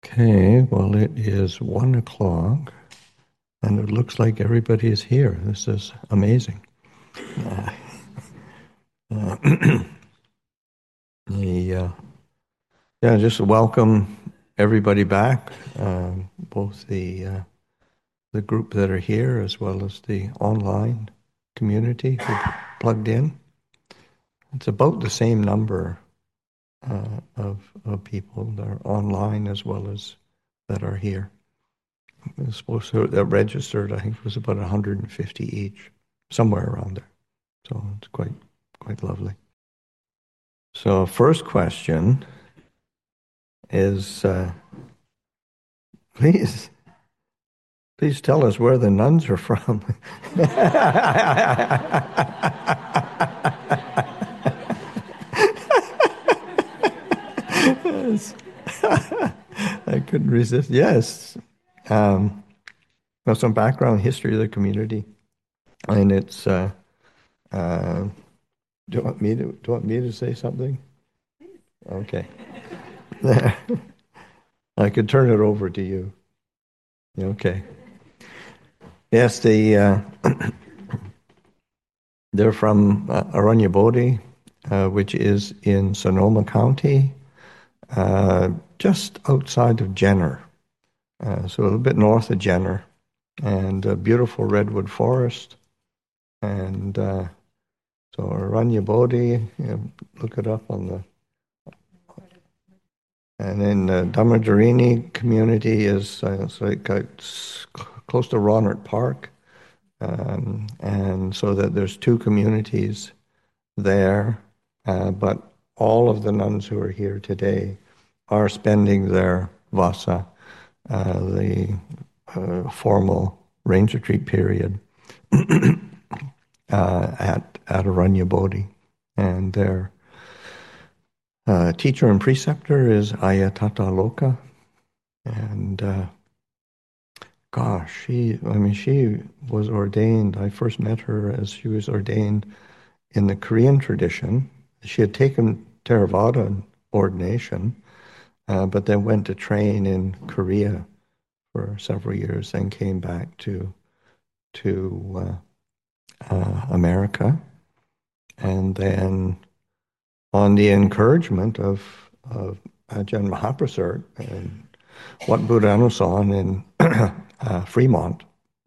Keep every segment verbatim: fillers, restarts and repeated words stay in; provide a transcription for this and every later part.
Okay, well, it is one o'clock, and it looks like everybody is here. This is amazing. Uh, uh, the, uh, yeah, just welcome everybody back, um, both the uh, the group that are here as well as the online community who plugged in. It's about the same number uh, of of people that are online as well as that are here. It was supposed to that registered, I think it was about one hundred fifty each, somewhere around there. So it's quite quite lovely. So first question is, uh, please please tell us where the nuns are from. Yes. I couldn't resist. Yes. Um, well, some background history of the community, and it's. Uh, uh, do you want me to? Do you want me to say something? Okay. I could turn it over to you. Okay. Yes, the uh, they're from uh, Aranyabodi, uh, which is in Sonoma County, uh, just outside of Jenner, uh, so a little bit north of Jenner, and a beautiful redwood forest. And uh, so Aranyabodi, you know, look it up on the. And then the Damajarini community is uh, it's like uh, it's close to Ronert Park. Um, and so that there's two communities there, uh, but all of the nuns who are here today are spending their vasa, uh, the uh, formal rain retreat period, uh, at at Aranyabodi, and their uh, teacher and preceptor is Ayatata Loka, and uh, gosh, she, I mean, she was ordained. I first met her as she was ordained in the Korean tradition. She had taken Theravada ordination, uh, but then went to train in Korea for several years, then came back to to uh, uh, America, and then on the encouragement of, of Ajahn Mahaprasad and Wat Buddha-Anusan in uh, Fremont,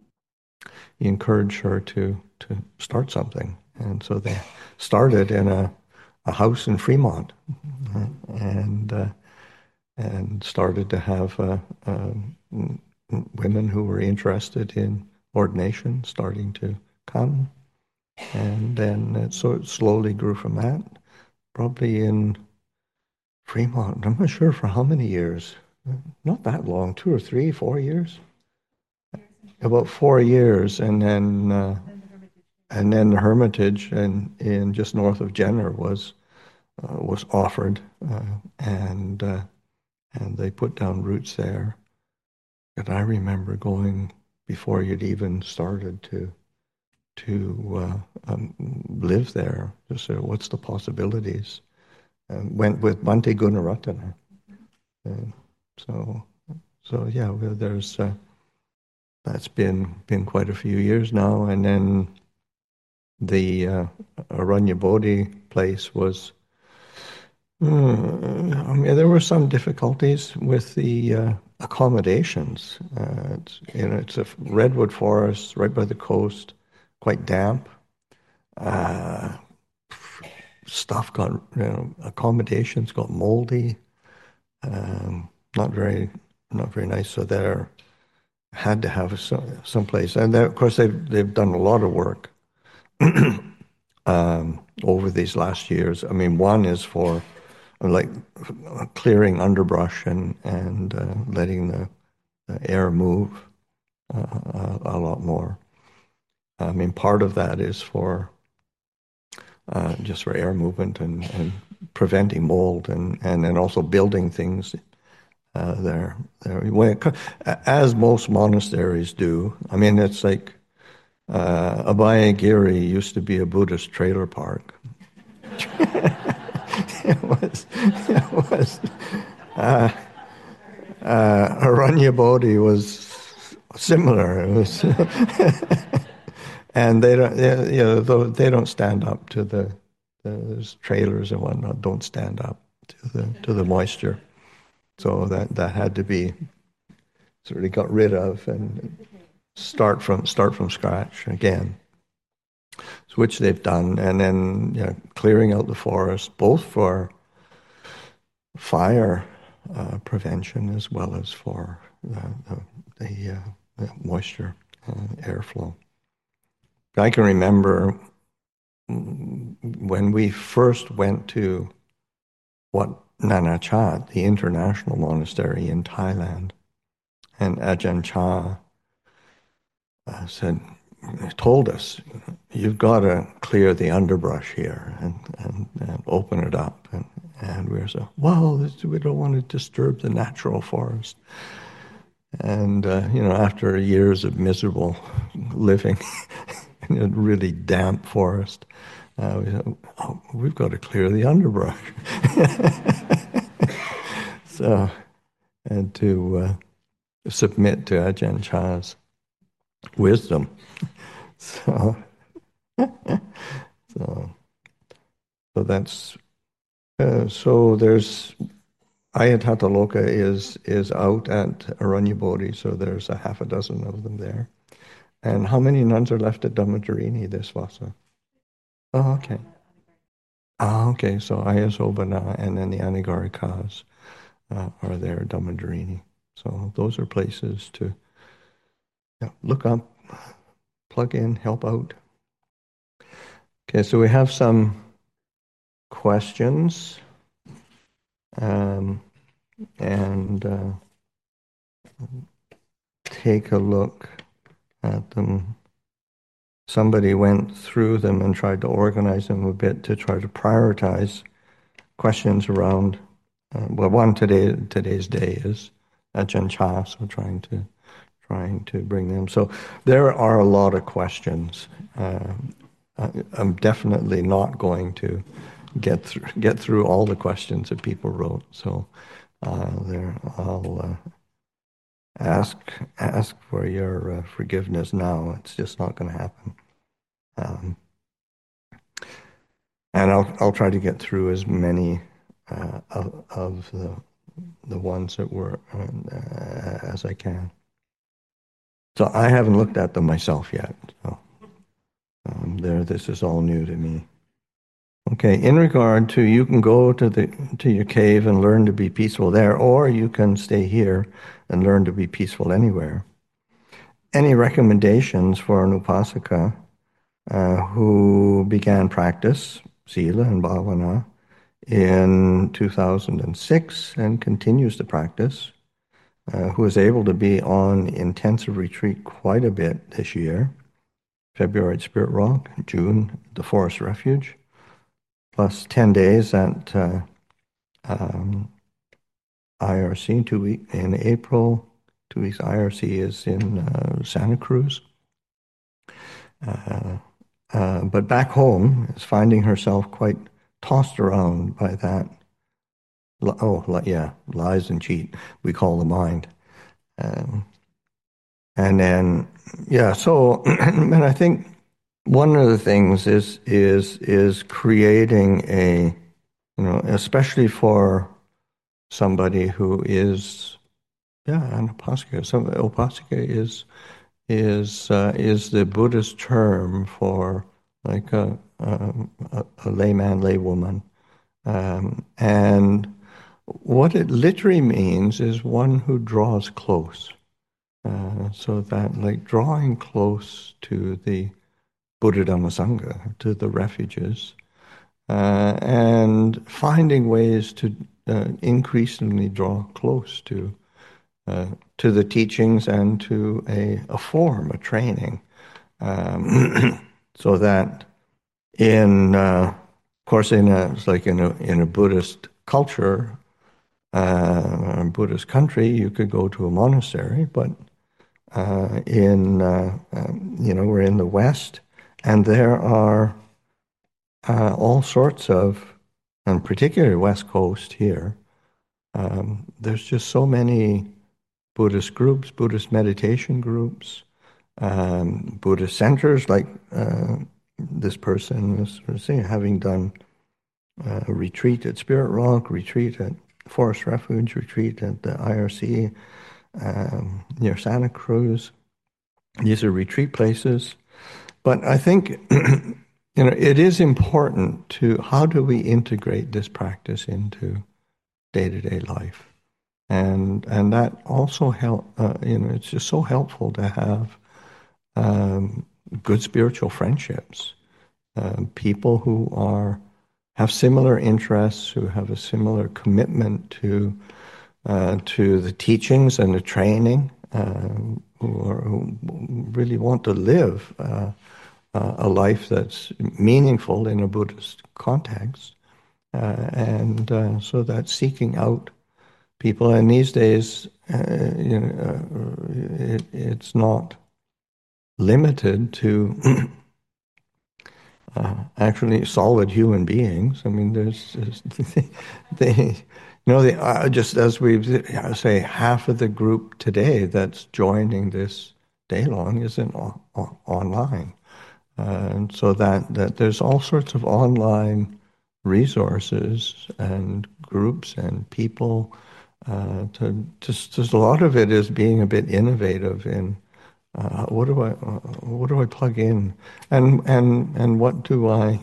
he encouraged her to to start something, and so they started in a, a house in Fremont, uh, and uh, and started to have uh, uh, women who were interested in ordination starting to come, and then it, so it slowly grew from that. Probably in Fremont, I'm not sure for how many years, not that long, two or three, four years. About four years, and then uh, and then the Hermitage, and in just north of Jenner was uh, was offered, uh, and uh, and they put down roots there. And I remember going before you'd even started to to uh, um, live there. Just say, what's the possibilities? And went with Bhante Gunaratana. And so so yeah, well, there's. Uh, That's been been quite a few years now, and then the uh, Aranyabodi place was. Uh, I mean, there were some difficulties with the uh, accommodations. Uh, it's, you know, it's a redwood forest right by the coast, quite damp. Uh, stuff got, you know, accommodations got moldy. Um, not very, not very nice. So there. Had to have some someplace, and of course they've they've done a lot of work um, over these last years. I mean, one is for like clearing underbrush and and uh, letting the, the air move uh, a, a lot more. I mean, part of that is for uh, just for air movement and, and preventing mold, and and and also building things. Uh, there, there. When it, as most monasteries do. I mean, it's like uh, Abhayagiri used to be a Buddhist trailer park. it was, it was. Uh, uh, Aranya Bodhi was similar. It was, and they don't, you know, though they don't stand up to the, the trailers and whatnot. Don't stand up to the to the moisture. So that that had to be sort of got rid of and start from start from scratch again. So which they've done, and then you know, clearing out the forest, both for fire uh, prevention as well as for the, the, the, uh, the moisture uh, airflow. I can remember when we first went to Wat Nanachat, the international monastery in Thailand, and Ajahn Chah uh, said, told us, you've got to clear the underbrush here and, and, and open it up. And, and we were so, well, this, we don't want to disturb the natural forest. And, uh, you know, after years of miserable living in a really damp forest, uh, we said, oh, we've got to clear the underbrush. So, and to uh, submit to Ajahn Chah's wisdom. So, so, so that's uh, so. There's Ayatataloka is is out at Aranyabodhi, so there's a half a dozen of them there. And how many nuns are left at Dhammajarini this Vasa? Oh, okay. Ah, okay. So Ayasobana and then the Anigarikas uh, are there at Dhammajarini. So those are places to yeah, look up, plug in, help out. Okay, so we have some questions, um, and uh, take a look at them. Somebody went through them and tried to organize them a bit to try to prioritize questions around, uh, well, one today today's day is Ajahn Chah, so trying to trying to bring them. So there are a lot of questions. Uh, I'm definitely not going to get through get through all the questions that people wrote. So uh, there, I'll uh, ask ask for your uh, forgiveness now. It's just not going to happen. Um, and I'll I'll try to get through as many uh, of, of the the ones that were uh, as I can. So I haven't looked at them myself yet. So um, there, this is all new to me. Okay, in regard to you can go to the to your cave and learn to be peaceful there, or you can stay here and learn to be peaceful anywhere. Any recommendations for an upasaka uh, who began practice, Sila and Bhavana, in two thousand six and continues to practice, uh, who is able to be on intensive retreat quite a bit this year, February at Spirit Rock, June the Forest Refuge, plus ten days at uh, um, I R C, two weeks in April, two weeks I R C is in uh, Santa Cruz. Uh, uh, but back home is finding herself quite tossed around by that, oh, yeah, lies and cheat, we call the mind. Um, and then, yeah, so, and I think one of the things is is is creating a, you know, especially for somebody who is, yeah, an upasaka. Some upasaka is is uh, is the Buddhist term for like a a, a layman, laywoman, um, and what it literally means is one who draws close. Uh, so that, like, drawing close to the Buddha Dhamma Sangha, to the refuges, uh, and finding ways to uh, increasingly draw close to uh, to the teachings and to a, a form, a training, um, so that in, uh, of course, in a, it's like in a in a Buddhist culture, uh, a Buddhist country, you could go to a monastery, but uh, in uh, um, you know, we're in the West, and there are uh, all sorts of, and particularly West Coast here, Um, there's just so many Buddhist groups, Buddhist meditation groups, um, Buddhist centers, like uh, this person was saying, having done uh, a retreat at Spirit Rock, retreat at Forest Refuge, retreat at the I R C um, near Santa Cruz. These are retreat places. But I think you know it is important to how do we integrate this practice into day-to-day life, and and that also help. Uh, you know, it's just so helpful to have um, good spiritual friendships, um, people who are have similar interests, who have a similar commitment to uh, to the teachings and the training, um, who, are, who really want to live uh, uh, a life that's meaningful in a Buddhist context, uh, and uh, so that's seeking out people. And these days, uh, you know, uh, it, it's not limited to uh, actually solid human beings. I mean, there's, there's they, you know, they uh, just as we say, half of the group today that's joining this day long isn't o- o- online, uh, and so that that there's all sorts of online resources and groups and people. Uh, to just, just a lot of it is being a bit innovative in uh, what do I uh, what do I plug in, and and and what do I,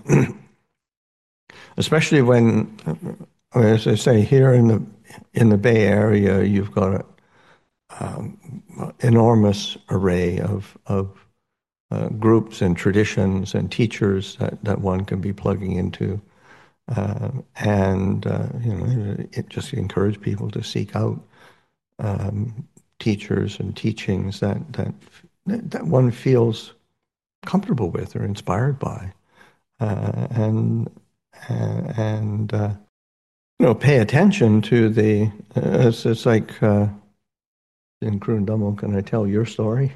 especially when, uh, as I say, here in the in the Bay Area, you've got an um, enormous array of of uh, groups and traditions and teachers that, that one can be plugging into, uh, and uh, you know, it just encourage people to seek out um, teachers and teachings that that that one feels comfortable with or inspired by, uh, and uh, and uh, you know, pay attention to the. Uh, it's, it's like uh, in Kurundamo. Can I tell your story?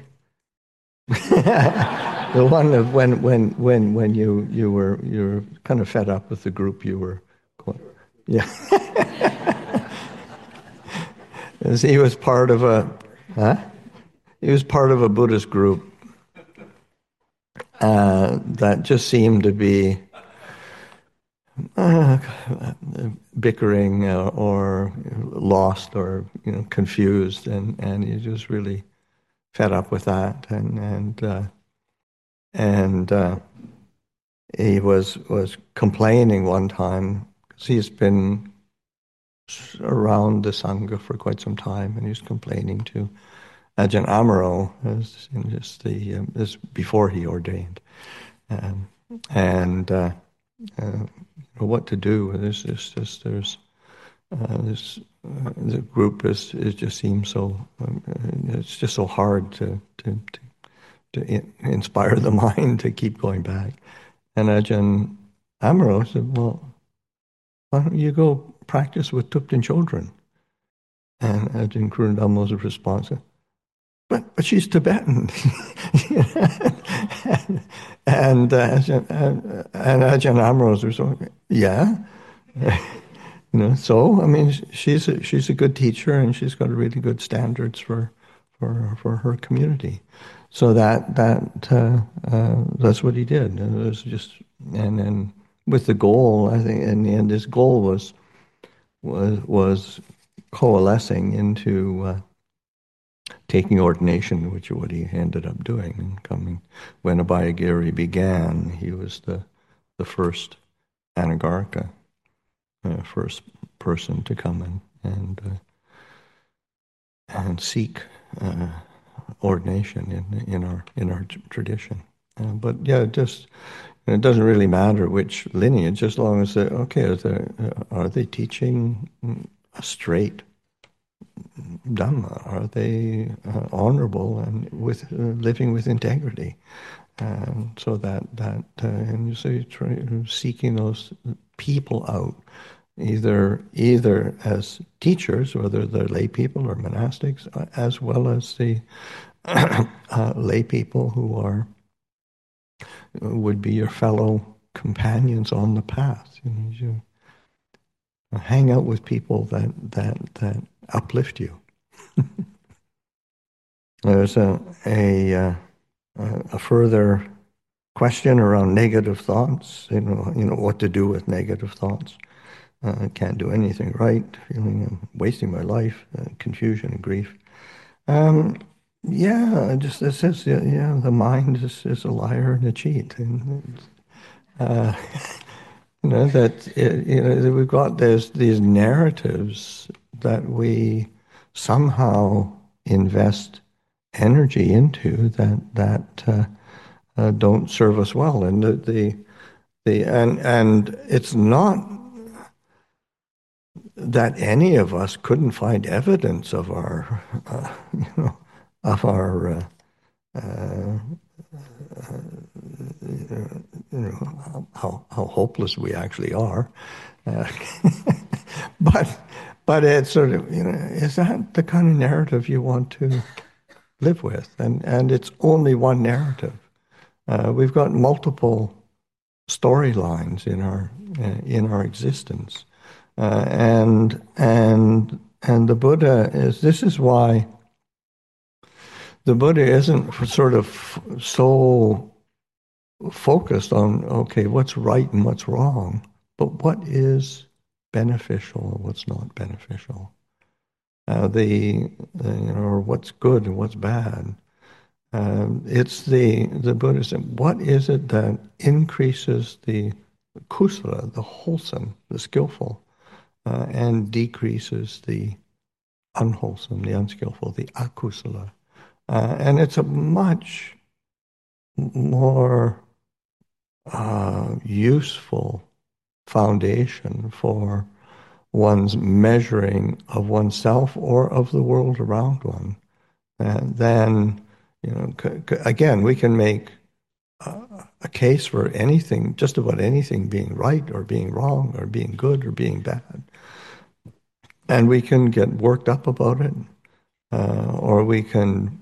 The one of when when when when you you were you were kind of fed up with the group you were going, yeah. As he was part of a huh? He was part of a Buddhist group uh, that just seemed to be uh, bickering uh, or lost or you know confused, and and he was really fed up with that, and and uh, and uh, he was was complaining one time because he's been around the sangha for quite some time, and he's complaining to Ajahn Amaro, as in just the um, this before he ordained, um, and uh, uh, what to do. There's just, just there's uh, this uh, the group is it just seems so um, it's just so hard to to to, to in, inspire the mind to keep going back. And Ajahn Amaro said, "Well, why don't you go practice with Thupten Chodron?" And Ajahn Kurundamo's response, But but she's Tibetan, and, and uh, Ajahn, uh, and Ajahn Ambrose was like, yeah, you know. So I mean, she's a, she's a good teacher, and she's got really good standards for for for her community. So that that uh, uh, that's what he did. And it was just and then with the goal, I think in the end, his goal was was was coalescing into. Uh, taking ordination, which is what he ended up doing. And coming when Abhayagiri began, he was the the first anagarika, uh, first person to come in and uh, and seek uh, ordination in in our in our t- tradition. Uh, but yeah, it just it doesn't really matter which lineage, as long as they okay, is there, uh, are they teaching a straight Dhamma? Are they uh, honorable and with uh, living with integrity? And so that that uh, and you say try, seeking those people out, either either as teachers, whether they're lay people or monastics, uh, as well as the uh, lay people who are would be your fellow companions on the path. You know, you, Hang out with people that that that uplift you. There's a a uh, a further question around negative thoughts. You know, you know what to do with negative thoughts. Uh, I can't do anything right. Feeling I'm wasting my life. Uh, confusion and grief. Um, yeah, just it says yeah, yeah, the mind is, is a liar and a cheat, and uh, you know that it, you know that we've got these these narratives that we somehow invest energy into that that uh, uh, don't serve us well, and the, the the and and it's not that any of us couldn't find evidence of our uh, you know of our uh, uh, you know how how hopeless we actually are, uh, but but it's sort of you know is that the kind of narrative you want to live with? And and it's only one narrative. Uh, we've got multiple storylines in our uh, in our existence, uh, and and and the Buddha is. This is why the Buddha isn't sort of so focused on okay, what's right and what's wrong, but what is beneficial and what's not beneficial. Uh, the, the you know, or what's good and what's bad. Um, it's the the Buddhism. What is it that increases the kusala, the wholesome, the skillful, uh, and decreases the unwholesome, the unskillful, the akusala? Uh, and it's a much more uh, useful foundation for one's measuring of oneself or of the world around one. And then, you know, c- c- again, we can make uh, a case for anything, just about anything being right or being wrong or being good or being bad. And we can get worked up about it, uh, or we can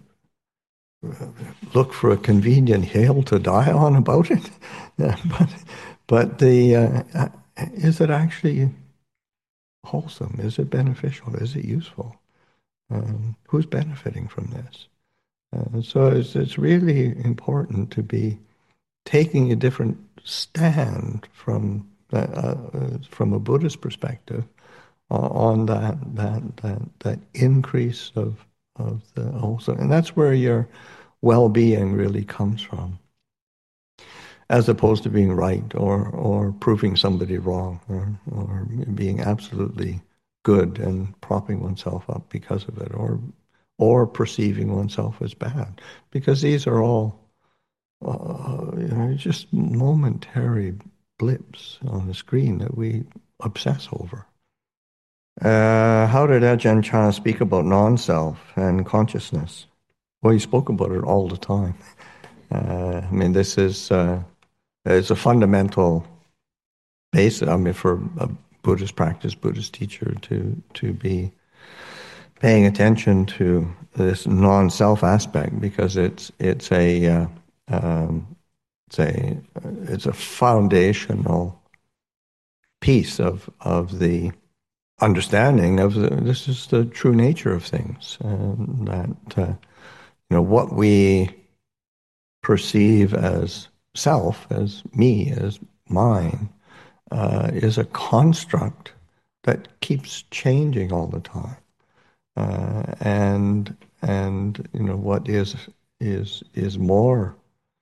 look for a convenient hill to die on about it. Yeah, but but the uh, uh, is it actually wholesome? Is it beneficial? Is it useful? Um, who's benefiting from this? Uh, so it's it's really important to be taking a different stand from uh, uh, from a Buddhist perspective uh, on that that that that increase of of the wholesome, and that's where your well-being really comes from, as opposed to being right or or proving somebody wrong or or being absolutely good and propping oneself up because of it, or or perceiving oneself as bad, because these are all uh, you know just momentary blips on the screen that we obsess over. Uh, how did Ajahn Chah speak about non-self and consciousness? Well, he spoke about it all the time. Uh, I mean, this is uh, it's a fundamental basis. I mean, for a Buddhist practice, Buddhist teacher to to be paying attention to this non-self aspect, because it's it's a uh, um, it's a it's a foundational piece of of the understanding of the, this is the true nature of things, um, that uh, you know what we perceive as self, as me, as mine, uh, is a construct that keeps changing all the time, uh, and and you know what is is is more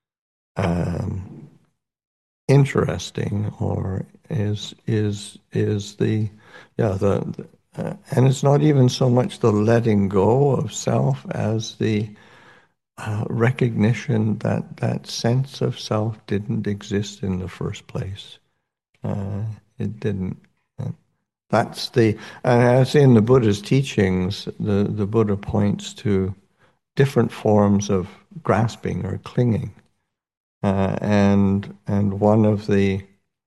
um, interesting, or is is is the yeah the, the uh, and it's not even so much the letting go of self as the uh, recognition that that sense of self didn't exist in the first place. Uh, it didn't. Uh, that's the, and as in the Buddha's teachings, the, the Buddha points to different forms of grasping or clinging. Uh, and and one of the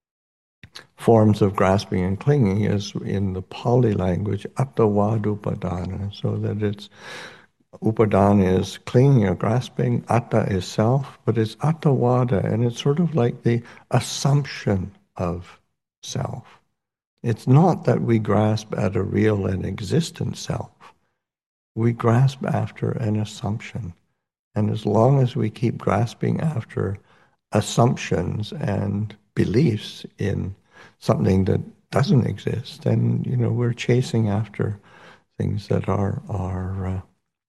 forms of grasping and clinging is in the Pali language, attavadupadana, so that it's upadana is clinging or grasping, atta is self, but it's attavada, and it's sort of like the assumption of self. It's not that we grasp at a real and existent self. We grasp after an assumption. And as long as we keep grasping after assumptions and beliefs in something that doesn't exist, then, you know, we're chasing after things that are are uh,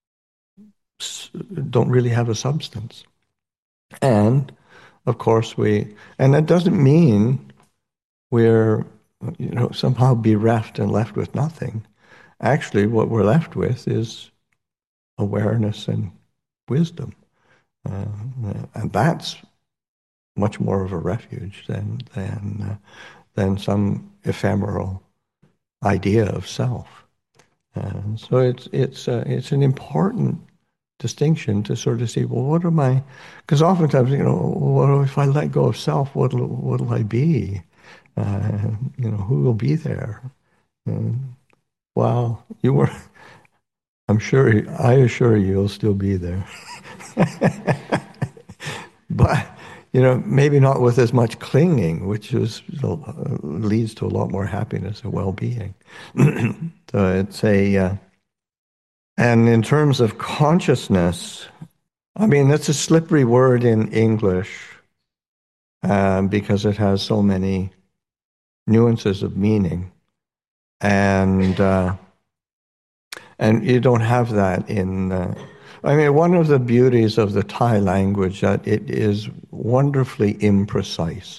don't really have a substance. And of course we, and that doesn't mean we're, you know, somehow bereft and left with nothing. Actually, what we're left with is awareness and wisdom, uh, and that's much more of a refuge than than uh, than some ephemeral idea of self. Uh, so it's it's uh, it's an important distinction to sort of see, well, what am I? Because oftentimes, you know, what if I let go of self? What'll what'll I be? Uh, you know, who will be there? And, well, you were. I'm sure. I assure you, you'll still be there. But, you know, maybe not with as much clinging, which is, uh, leads to a lot more happiness and well-being. So it's a, uh, and in terms of consciousness, I mean, that's a slippery word in English um, because it has so many nuances of meaning, and uh, and you don't have that in. Uh, I mean, one of the beauties of the Thai language that it is wonderfully imprecise.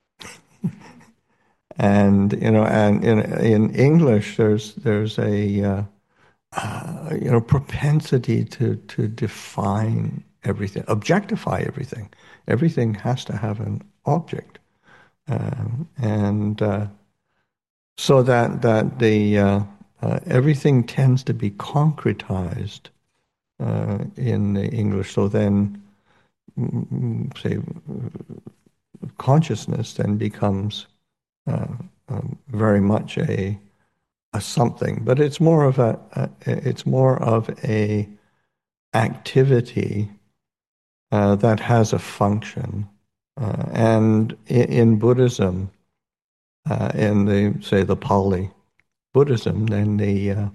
And you know, and in in English, there's there's a uh, uh, you know propensity to to define everything, objectify everything. Everything has to have an object, um, and uh, so that that the uh, uh, everything tends to be concretized uh, in the English. So then, mm, say, consciousness then becomes uh, um, very much a a something, but it's more of a, a it's more of a activity uh, that has a function. Uh, and in, in Buddhism, uh, in the say the Pali Buddhism, then the uh,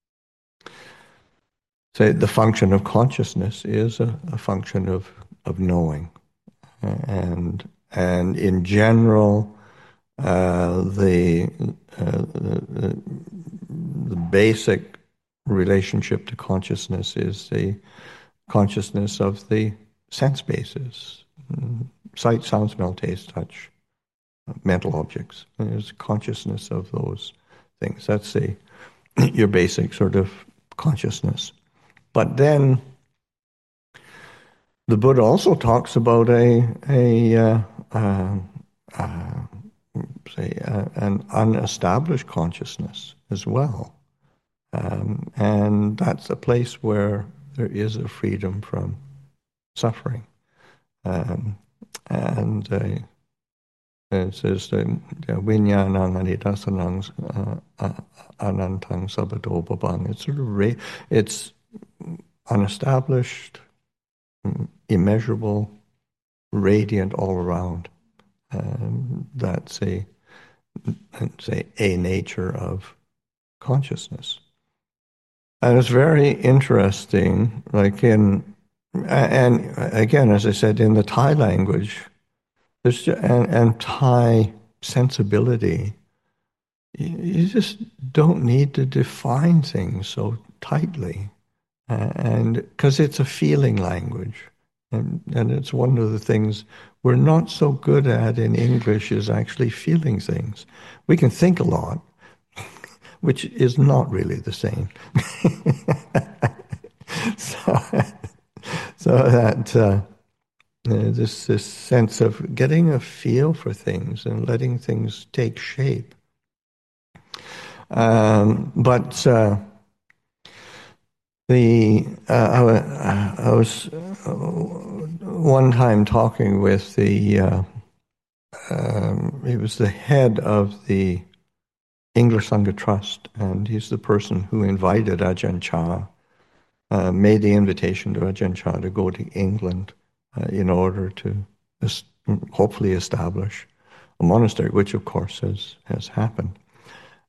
say the function of consciousness is a, a function of of knowing, and and in general, uh, the, uh, the the basic relationship to consciousness is the consciousness of the sense bases: sight, sound, smell, taste, touch, mental objects. There's consciousness of those things. That's the your basic sort of consciousness. But then the Buddha also talks about a a uh, uh, uh, say uh, an unestablished consciousness as well, um, and that's a place where there is a freedom from suffering, um, and uh, it says vinyanang anidasanang anantang sabato babang. It's sort of ra- it's unestablished, immeasurable, radiant all around. Um, that's a say a nature of consciousness, and it's very interesting. Like in and again, as I said, in the Thai language, there's and, and Thai sensibility. You, you just don't need to define things so tightly, uh, and because it's a feeling language. And, and it's one of the things we're not so good at in English is actually feeling things. We can think a lot, which is not really the same. so, so that uh, this this sense of getting a feel for things and letting things take shape. Um, but uh, the uh, I, I was uh, one time talking with the uh, um, he was the head of the English Sangha Trust, and he's the person who invited Ajahn Chah, uh, made the invitation to Ajahn Chah to go to England uh, in order to hopefully establish a monastery, which of course has has happened.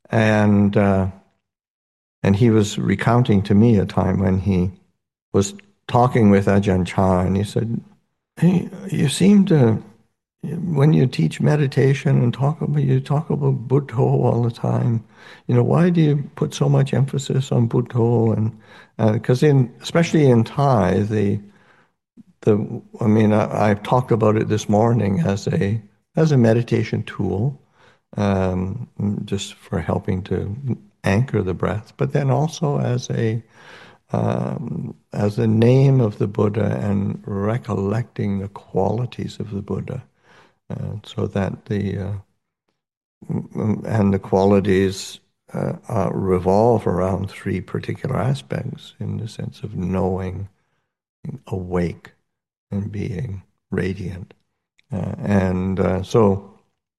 And uh, and he was recounting to me a time when he was talking with Ajahn Chah, and he said, "Hey, you seem to, when you teach meditation and talk about you talk about Buddha all the time. You know, why do you put so much emphasis on Buddha?" And because uh, in especially in Thai, the the I mean, I, I've talked about it this morning as a as a meditation tool, um, just for helping to anchor the breath, but then also as a um, as a name of the Buddha and recollecting the qualities of the Buddha, uh, so that the uh, and the qualities uh, uh, revolve around three particular aspects in the sense of knowing, awake, and being radiant. Uh, and uh, so,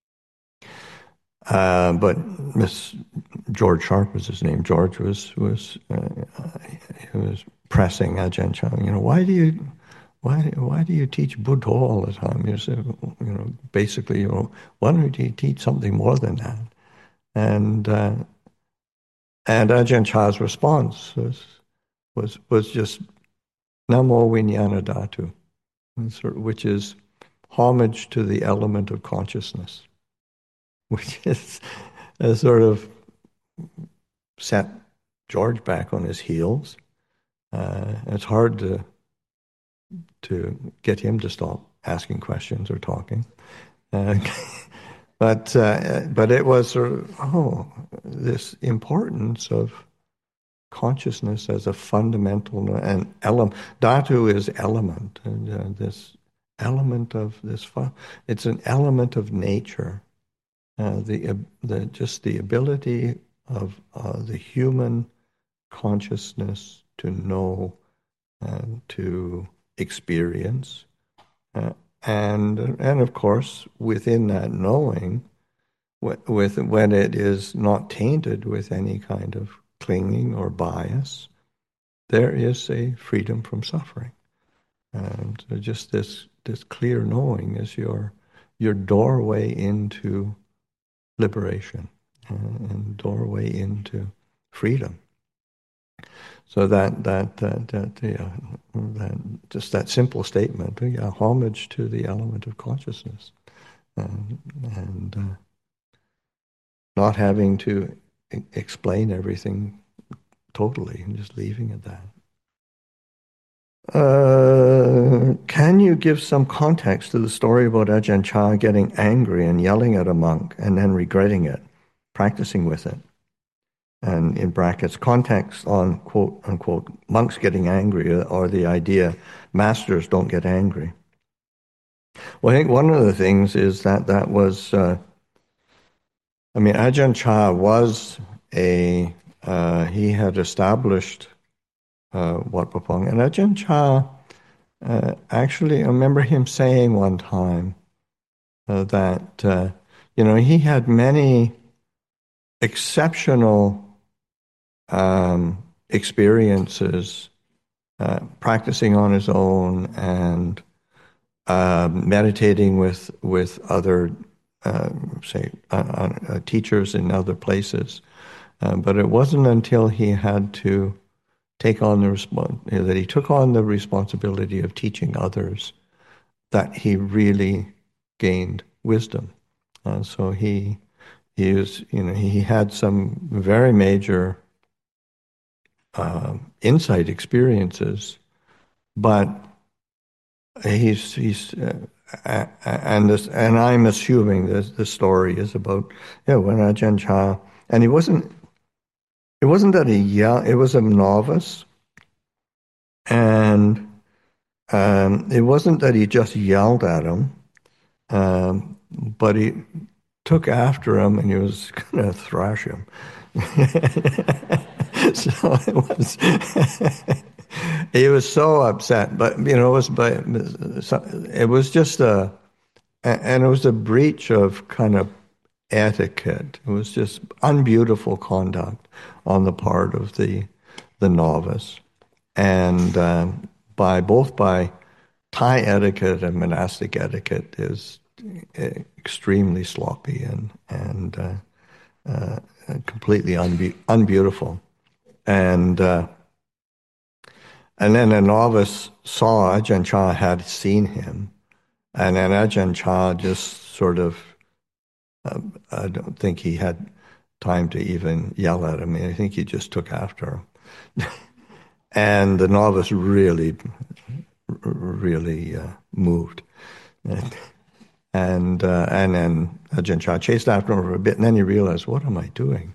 uh, but Miss George Sharp was his name. George was was uh, he was pressing Ajahn Chah. You know, why do you why why do you teach Buddha all the time? You say, you know, basically, you know, why don't you teach something more than that? And uh, and Ajahn Chah's response was was was just Namo Vijnana Dhatu, which is homage to the element of consciousness, which is a sort of set George back on his heels. Uh, it's hard to to get him to stop asking questions or talking. Uh, but uh, but it was sort of, oh, this importance of consciousness as a fundamental and element. Dhatu is element, and uh, this element of this. Fu- it's an element of nature. Uh, the the just the ability of uh, the human consciousness to know and to experience, uh, and and of course within that knowing, with, with when it is not tainted with any kind of clinging or bias, there is a freedom from suffering. And so just this this clear knowing is your your doorway into liberation, uh, and doorway into freedom. So that that that, that yeah, that just that simple statement, yeah, homage to the element of consciousness, and, and uh, not having to e- explain everything totally, and just leaving it that. Uh, can you give some context to the story about Ajahn Chah getting angry and yelling at a monk and then regretting it, practicing with it? And in brackets, context on quote unquote monks getting angry, or the idea masters don't get angry. Well, I think one of the things is that that was, uh, I mean, Ajahn Chah was a, uh, he had established uh, Wat Pah Pong. And Ajahn Chah, uh, actually, I remember him saying one time uh, that, uh, you know, he had many exceptional um, experiences uh, practicing on his own and uh, meditating with with other, uh, say, uh, uh, teachers in other places. Uh, but it wasn't until he had to take on the respons- that he took on the responsibility of teaching others that he really gained wisdom. And so he he was, you know, he had some very major uh, insight experiences, but he's he's uh, and this, and I'm assuming this the story is about, yeah, when Ajahn Chah, and he wasn't it wasn't that he yelled, it was a novice, and um, it wasn't that he just yelled at him, um, but he took after him and he was going to thrash him. So it was he was so upset, but you know, it was but it was just a and it was a breach of kind of etiquette. It was just unbeautiful conduct on the part of the the novice, and um, by both by Thai etiquette and monastic etiquette is extremely sloppy and and uh, uh, completely unbe- unbeautiful. And uh, and then a novice saw Ajahn Chah had seen him, and then Ajahn Chah just sort of, uh, I don't think he had time to even yell at him. I think he just took after him. And the novice really, really uh, moved. And and, uh, and then Ajahn Chah chased after him for a bit, and then he realized, what am I doing?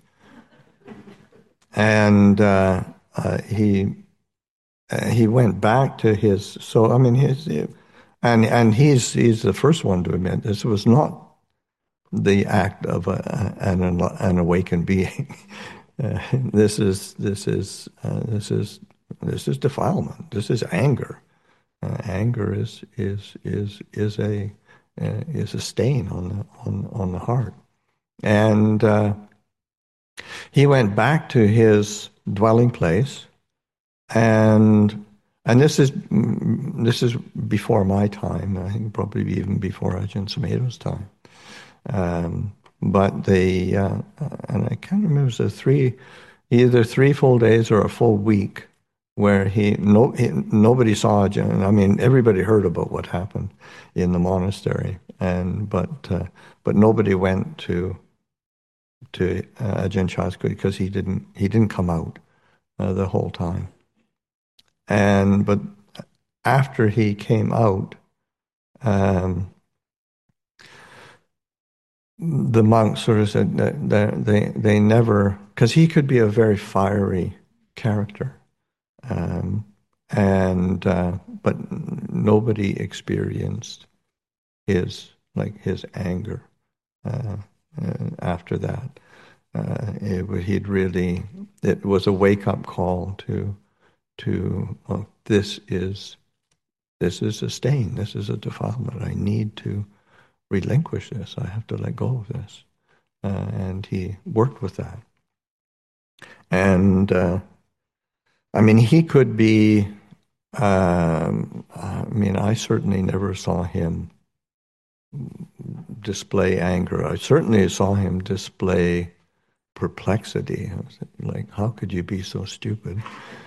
And uh, uh, he uh, he went back to his. So I mean, his and and he's he's the first one to admit this was not the act of a, an an awakened being. Uh, this is this is uh, this is this is defilement. This is anger. Uh, anger is is is is a uh, is a stain on the on on the heart. And uh, he went back to his dwelling place, and and this is this is before my time. I think probably even before Ajahn Sumedho's time. Um, but the uh, and I can't remember, it was a three, either three full days or a full week where he no he, nobody saw Ajahn. I mean, everybody heard about what happened in the monastery, and but uh, but nobody went to to uh, Ajahn Chah's because he didn't he didn't come out uh, the whole time. And but after he came out, um, the monks sort of said that they they never, because he could be a very fiery character, um, and uh, but nobody experienced his like his anger uh, uh, after that. Uh, it, he'd really it was a wake up call to to oh, this is this is a stain, this is a defilement. I need to relinquish this. I have to let go of this. Uh, and he worked with that. And uh, I mean, he could be, um, I mean, I certainly never saw him display anger. I certainly saw him display perplexity. I was like, how could you be so stupid?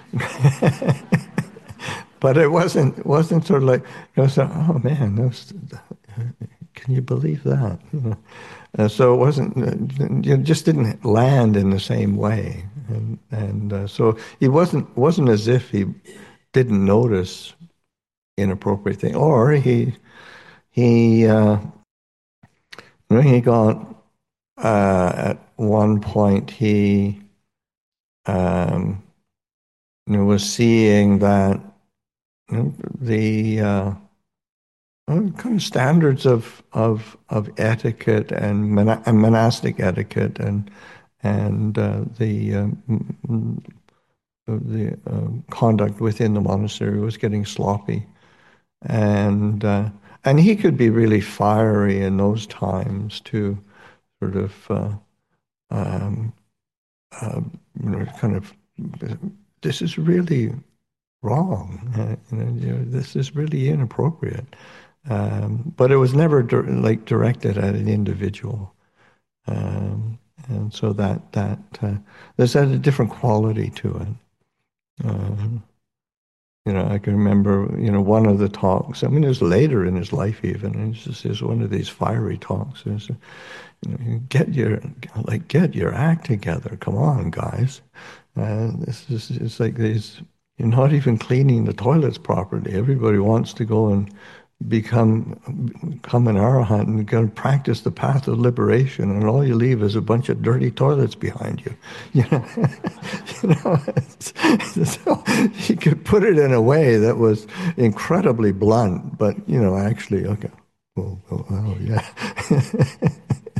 But it wasn't it wasn't sort of like, it was like, oh man, those, can you believe that? You know? Uh, so it wasn't, uh, it just didn't land in the same way. And, and uh, so it wasn't wasn't as if he didn't notice inappropriate things, or he he uh, you know, he got uh, at one point he um, you know, was seeing that you know, the uh, kind of standards of of of etiquette and, mon- and monastic etiquette and and uh, the um, the uh, conduct within the monastery was getting sloppy, and uh, and he could be really fiery in those times to sort of uh, um, uh, you know, kind of, this is really wrong. Uh, you know, you know, this is really inappropriate. Um, but it was never dir- like directed at an individual, um, and so that that uh, there's had a different quality to it. Uh, you know, I can remember, you know, one of the talks. I mean, it was later in his life even. And it's just it's one of these fiery talks. It's, you know, get your like get your act together. Come on, guys. And this is it's like these. You're not even cleaning the toilets properly. Everybody wants to go and become become an arahant and go and practice the path of liberation, and all you leave is a bunch of dirty toilets behind you. You know, you know. It's, so he could put it in a way that was incredibly blunt, but you know, actually, okay, oh, oh, oh yeah.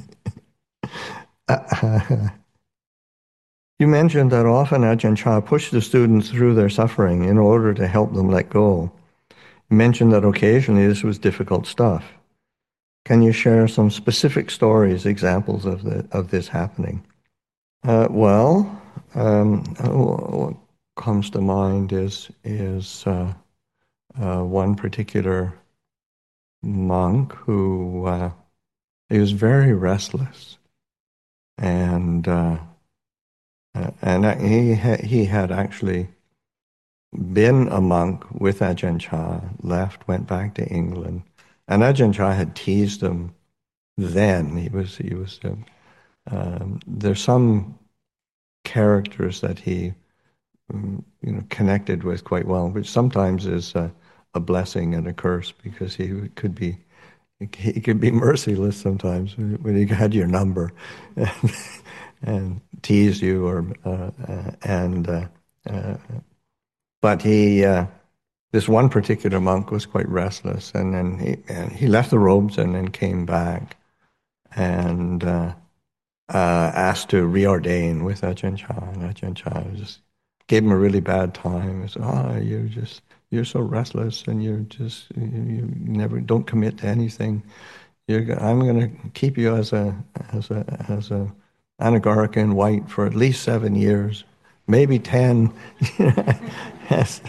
uh, You mentioned that often Ajahn Chah pushed the students through their suffering in order to help them let go. You mentioned that occasionally this was difficult stuff. Can you share some specific stories, examples of the of this happening? Uh, well, um, what comes to mind is is uh, uh, one particular monk who uh, he was very restless, and uh, uh, and he ha- he had actually been a monk with Ajahn Chah, left, went back to England, and Ajahn Chah had teased him then. He was he was um, um, there's some characters that he um, you know connected with quite well, which sometimes is uh, a blessing and a curse because he could be he could be merciless sometimes when he had your number and, and tease you or uh, uh, and uh, uh, but he uh, this one particular monk was quite restless, and then he and he left the robes and then came back and uh, uh, asked to reordain with Ajahn Chah, and Ajahn Chah just gave him a really bad time. He said, "Oh, you're just you're so restless, and you're just you, you never don't commit to anything. You're, I'm going to keep you as a as a as a Anagarika white for at least seven years, maybe ten." Yes.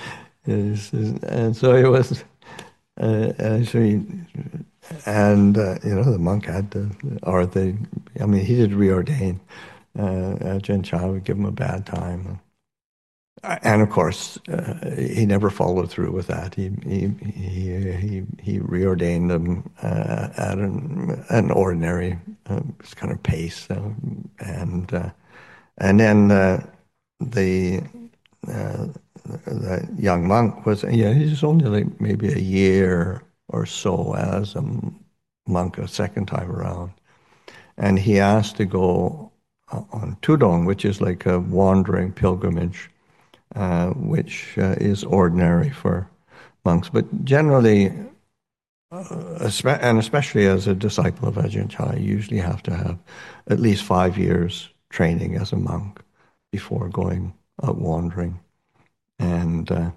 And so it was. Uh, actually, and uh, you know the monk had to, or they, I mean, he did reordain. Uh, Ajahn Chah would give him a bad time, and of course, uh, he never followed through with that. He he he he, he reordained them uh, at an, an ordinary uh, kind of pace, uh, and uh, and then uh, the. Uh, the young monk was, yeah, he's only like maybe a year or so as a monk a second time around. And he asked to go on Tudong, which is like a wandering pilgrimage, uh, which uh, is ordinary for monks. But generally, uh, and especially as a disciple of Ajahn Chah, you usually have to have at least five years training as a monk before going out wandering. And uh,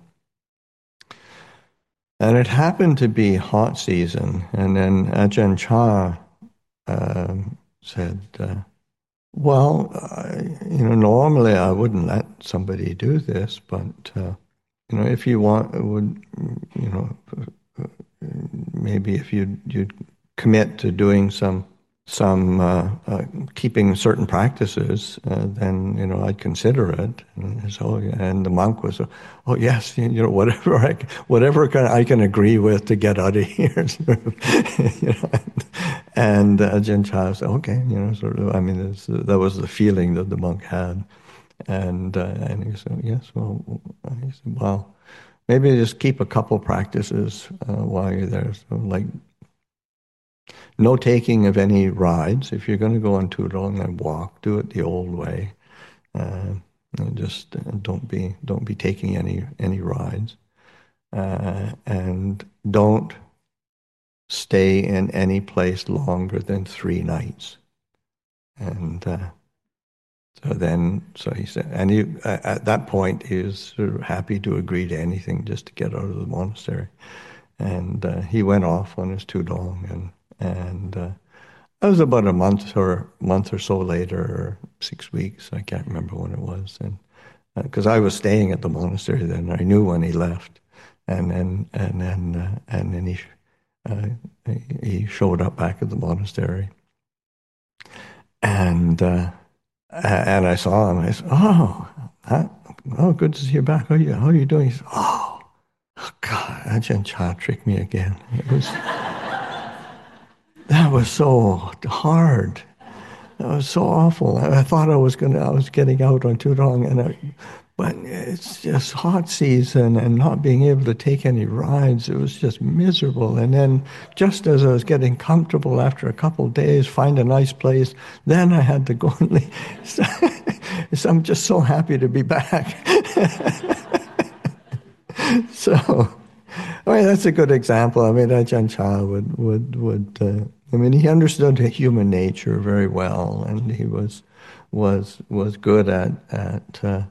and it happened to be hot season, and then Ajahn Chah uh, said, uh, "Well, uh, you know, normally I wouldn't let somebody do this, but uh, you know, if you want, it would you know, maybe if you you commit to doing some." some uh, uh, keeping certain practices, uh, then you know I'd consider it. And so, and the monk was, oh yes, you know whatever I whatever can, I can agree with to get out of here. You know, and uh, Ajahn Chah said, okay, you know, sort of. I mean, that was the feeling that the monk had, and uh, and he said, yes, well, he said, well, maybe just keep a couple practices uh, while you're there, so like. No taking of any rides. If you're going to go on Tudong and walk, do it the old way. Uh, and just uh, don't be don't be taking any any rides, uh, and don't stay in any place longer than three nights. And uh, so then, so he said, and he, uh, at that point, he was sort of happy to agree to anything just to get out of the monastery. And uh, he went off on his Tudong and. And uh, it was about a month or month or so later, or six weeks. I can't remember when it was, and because uh, I was staying at the monastery then, I knew when he left, and then and then uh, and then he uh, he showed up back at the monastery, and uh, and I saw him. I said, "Oh, that, oh, good to see you back. How are you? How are you doing?" He said, "Oh, oh God, Ajahn Chah tricked me again." It was. That was so hard. That was so awful. I thought I was gonna, I was getting out on Tudong, and I, but it's just hot season and not being able to take any rides. It was just miserable. And then, just as I was getting comfortable after a couple of days, find a nice place, then I had to go and leave. So, so I'm just so happy to be back. So, I mean, that's a good example. I mean, Ajahn Chah would would would. Uh, I mean, he understood human nature very well, and he was was was good at at uh,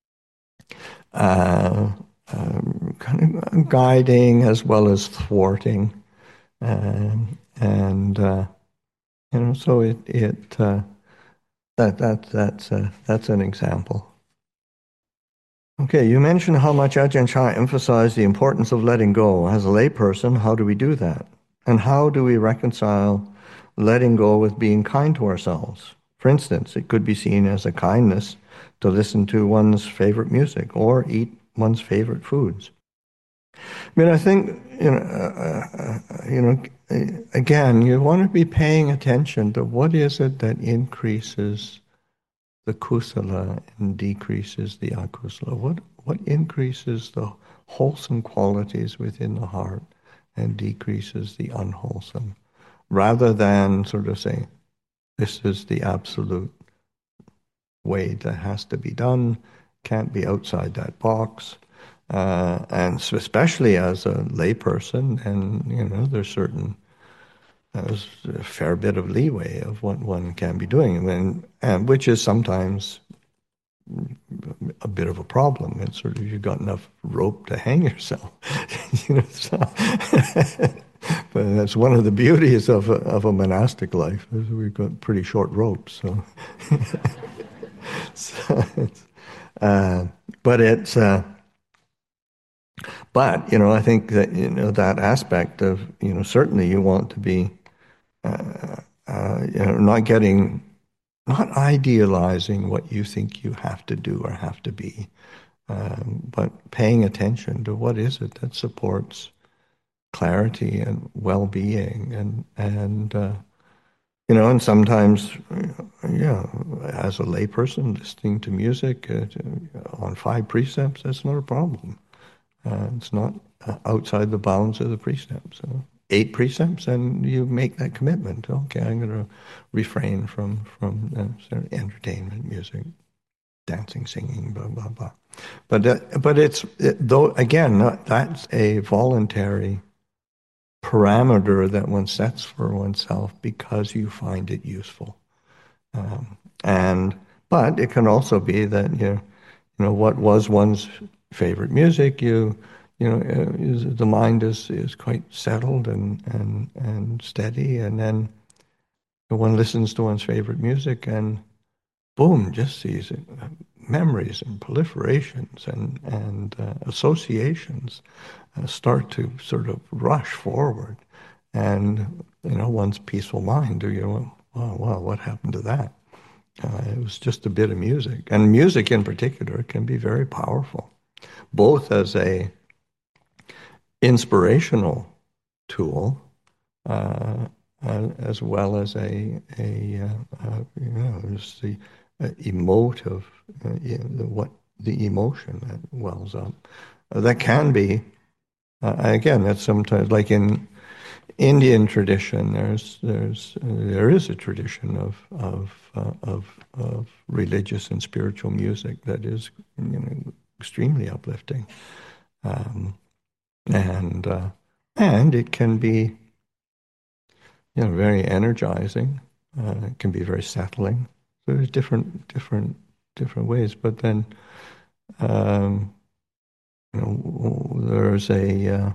uh, um, kind of guiding as well as thwarting, um, and uh, you know, so it it uh, that that that's uh, that's an example. Okay, you mentioned how much Ajahn Chah emphasized the importance of letting go. As a layperson, how do we do that? And how do we reconcile letting go with being kind to ourselves? For instance, it could be seen as a kindness to listen to one's favorite music or eat one's favorite foods. I mean, I think, you know, uh, uh, you know, again, you want to be paying attention to what is it that increases the kusala and decreases the akusala. What what increases the wholesome qualities within the heart and decreases the unwholesome, rather than sort of saying, this is the absolute way that has to be done, can't be outside that box. Uh, and so especially as a layperson, and you know, there's certain there's a fair bit of leeway of what one can be doing, and, and which is sometimes a bit of a problem. It's sort of you've got enough rope to hang yourself, you know. So but that's one of the beauties of a, of a monastic life is we've got pretty short ropes. So, so it's, uh, but it's. Uh, But, you know, I think that, you know, that aspect of, you know, certainly you want to be, uh, uh, you know, not getting, not idealizing what you think you have to do or have to be, um, but paying attention to what is it that supports clarity and well-being and, and, uh, you know, and sometimes, yeah, as a layperson listening to music uh, on five precepts, that's not a problem. Uh, it's not uh, outside the bounds of the precepts. So eight precepts, and you make that commitment. Okay, I'm going to refrain from from uh, sort of entertainment, music, dancing, singing, blah blah blah. But uh, but it's it, though again not, that's a voluntary parameter that one sets for oneself because you find it useful. Um, and but it can also be that you know, you know what was one's favorite music. You you know uh, is, the mind is is quite settled and and and steady, and then one listens to one's favorite music, and boom, just these uh, memories and proliferations and and uh, associations uh, start to sort of rush forward, and you know one's peaceful mind. Do you know? Wow, wow, what happened to that? Uh, it was just a bit of music. And music in particular can be very powerful, both as a inspirational tool, uh, uh, as well as a, a uh, uh, you know, just the uh, emotive, uh, you know, the, what the emotion that wells up. Uh, that can be, uh, again, that's sometimes like in Indian tradition, there's there's uh, there is a tradition of of uh, of of religious and spiritual music that is, you know, extremely uplifting, um, and uh, and it can be, you know, very energizing. Uh, it can be very settling. So there's different different different ways. But then, um, you know, there's a uh,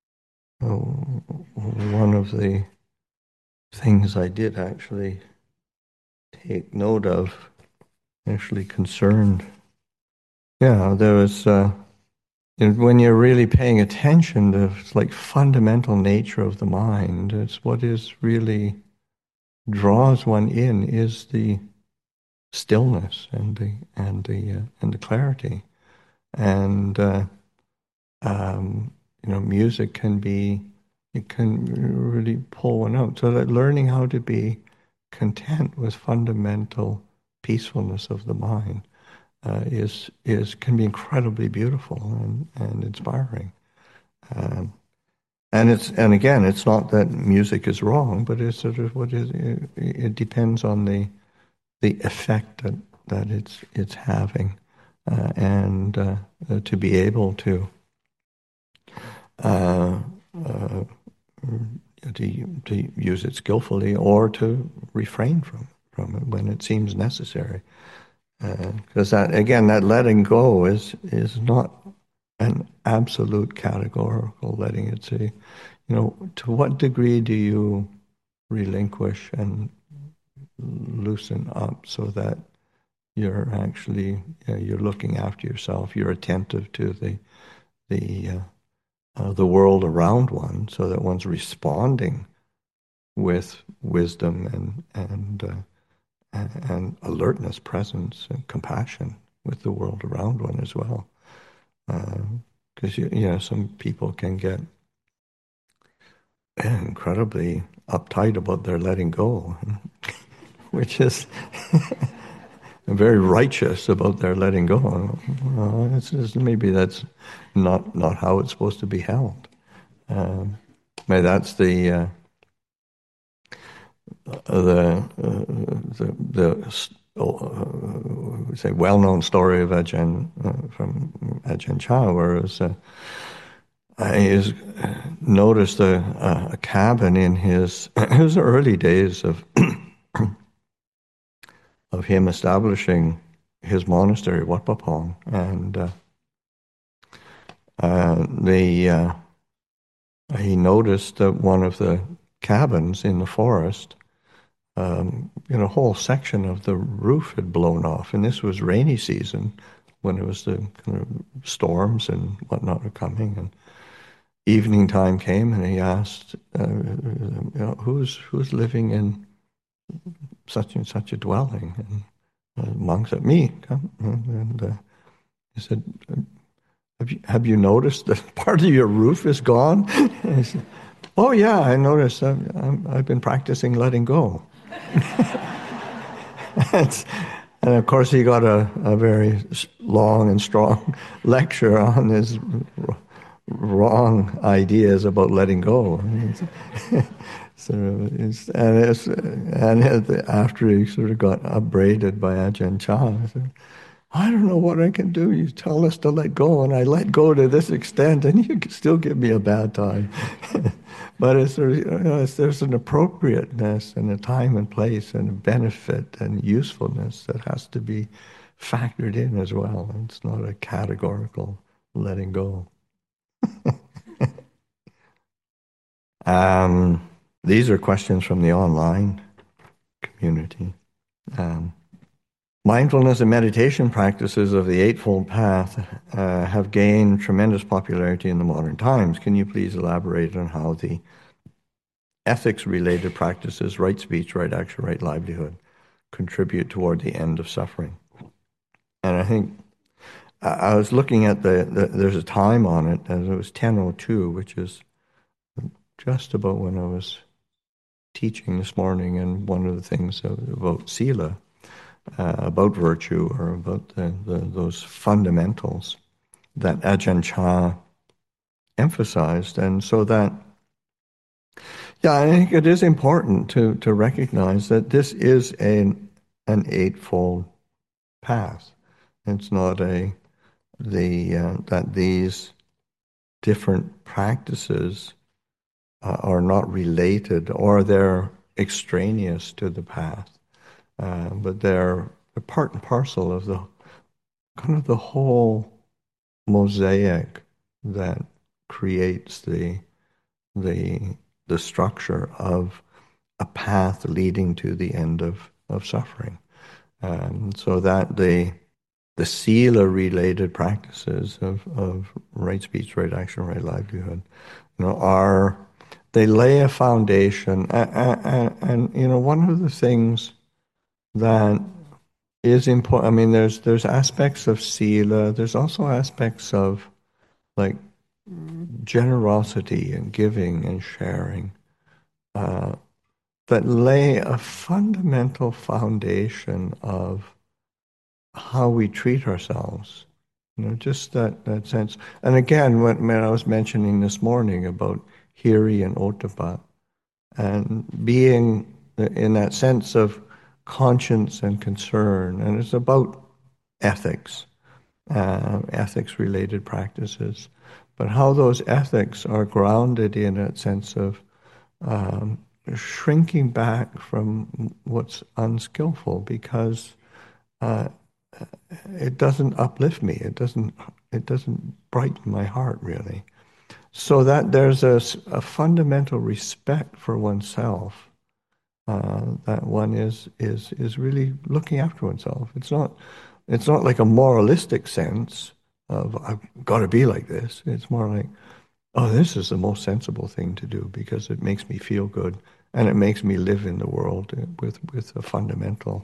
one of the things I did actually take note of, actually concerned. Yeah, there was, uh, you know, when you're really paying attention to like fundamental nature of the mind, it's what is really draws one in is the stillness and the and the uh, and the clarity, and uh, um, you know, music can be, it can really pull one out. So that learning how to be content with fundamental peacefulness of the mind uh, is is can be incredibly beautiful and, and inspiring. Um, and it's and again, it's not that music is wrong, but it's sort of what is it, it depends on the the effect that that it's it's having, uh, and uh, uh, to be able to uh, uh, to to use it skillfully or to refrain from from it when it seems necessary. Because uh, that again, that letting go is is not an absolute categorical letting. It's a, you know, to what degree do you relinquish and loosen up so that you're actually uh, you're looking after yourself. You're attentive to the the uh, uh, the world around one, so that one's responding with wisdom and and uh, and, and alertness, presence, and compassion with the world around one as well. Because, uh, you, you know, some people can get incredibly uptight about their letting go, which is very righteous about their letting go. Well, it's just, maybe that's not, not how it's supposed to be held. Um, maybe that's the uh, the uh, the, the uh, say well-known story of Ajahn uh, from Ajahn Chah, whereas uh, I noticed a, a cabin in his it was the early days of of him establishing his monastery, Wat Pah Pong, and uh, uh, the uh, he noticed that one of the cabins in the forest, um, you know, a whole section of the roof had blown off, and this was rainy season when it was the kind of storms and whatnot were coming, and evening time came, and he asked, uh, you know, who's who's living in such and such a dwelling? And the monk said, me. Come. And uh, he said, have you, have you noticed that part of your roof is gone? And he said, oh yeah, I noticed. I've, I'm, I've been practicing letting go. and, and of course he got a, a very long and strong lecture on his wrong ideas about letting go. so it's, and, it's, and after he sort of got upbraided by Ajahn Chah, I said, I don't know what I can do. You tell us to let go, and I let go to this extent, and you can still give me a bad time. But it's, you know, it's, there's an appropriateness and a time and place and a benefit and usefulness that has to be factored in as well. It's not a categorical letting go. um, these are questions from the online community. Um, Mindfulness and meditation practices of the Eightfold Path uh, have gained tremendous popularity in the modern times. Can you please elaborate on how the ethics-related practices, right speech, right action, right livelihood, contribute toward the end of suffering? And I think I was looking at the, the there's a time on it, and it was ten oh two, which is just about when I was teaching this morning, and one of the things about Sila, Uh, about virtue or about the, the, those fundamentals that Ajahn Chah emphasized. And so that, yeah, I think it is important to, to recognize that this is an, an eightfold path. It's not a, the, uh, that these different practices uh, are not related or they're extraneous to the path. Uh, but they're part and parcel of the kind of the whole mosaic that creates the the the structure of a path leading to the end of, of suffering. Um, so that the the Sila-related practices of, of right speech, right action, right livelihood, you know, are they lay a foundation. And, and, and you know, one of the things that is important. I mean, there's there's aspects of sila. There's also aspects of like generosity and giving and sharing uh, that lay a fundamental foundation of how we treat ourselves. You know, just that that sense. And again, when, when I was mentioning this morning about hiri and ottappa, and being in that sense of conscience and concern, and it's about ethics, uh, ethics-related practices, but how those ethics are grounded in a sense of um, shrinking back from what's unskillful, because uh, it doesn't uplift me. It doesn't. It doesn't brighten my heart really. So that there's a, a fundamental respect for oneself. Uh, that one is is is really looking after oneself. It's not it's not like a moralistic sense of I've got to be like this. It's more like, oh, this is the most sensible thing to do because it makes me feel good and it makes me live in the world with with a fundamental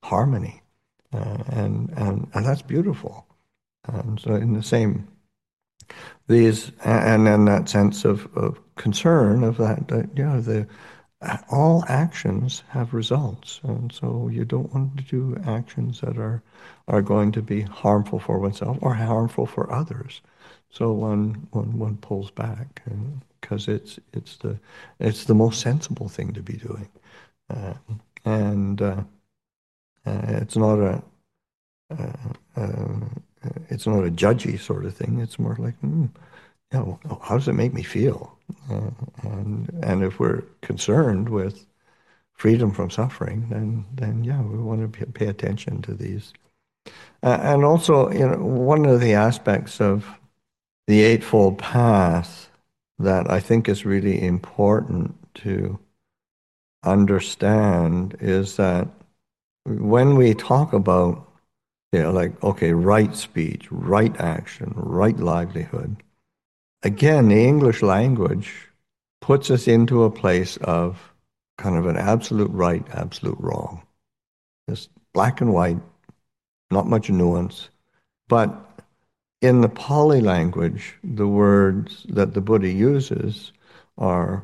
harmony, uh, and, and and that's beautiful. And so, in the same these, and then that sense of, of concern of that, that you know, the all actions have results, and so you don't want to do actions that are are going to be harmful for oneself or harmful for others. So one one one pulls back, because it's it's the it's the most sensible thing to be doing, uh, and uh, uh, it's not a uh, uh, it's not a judgy sort of thing. It's more like, hmm, you know, how does it make me feel? Uh, and and if we're concerned with freedom from suffering, then then yeah, we want to pay attention to these. Uh, and also, you know, one of the aspects of the Eightfold Path that I think is really important to understand is that when we talk about, you know, like, okay, right speech, right action, right livelihood, again, the English language puts us into a place of kind of an absolute right, absolute wrong. Just black and white, not much nuance. But in the Pali language, the words that the Buddha uses are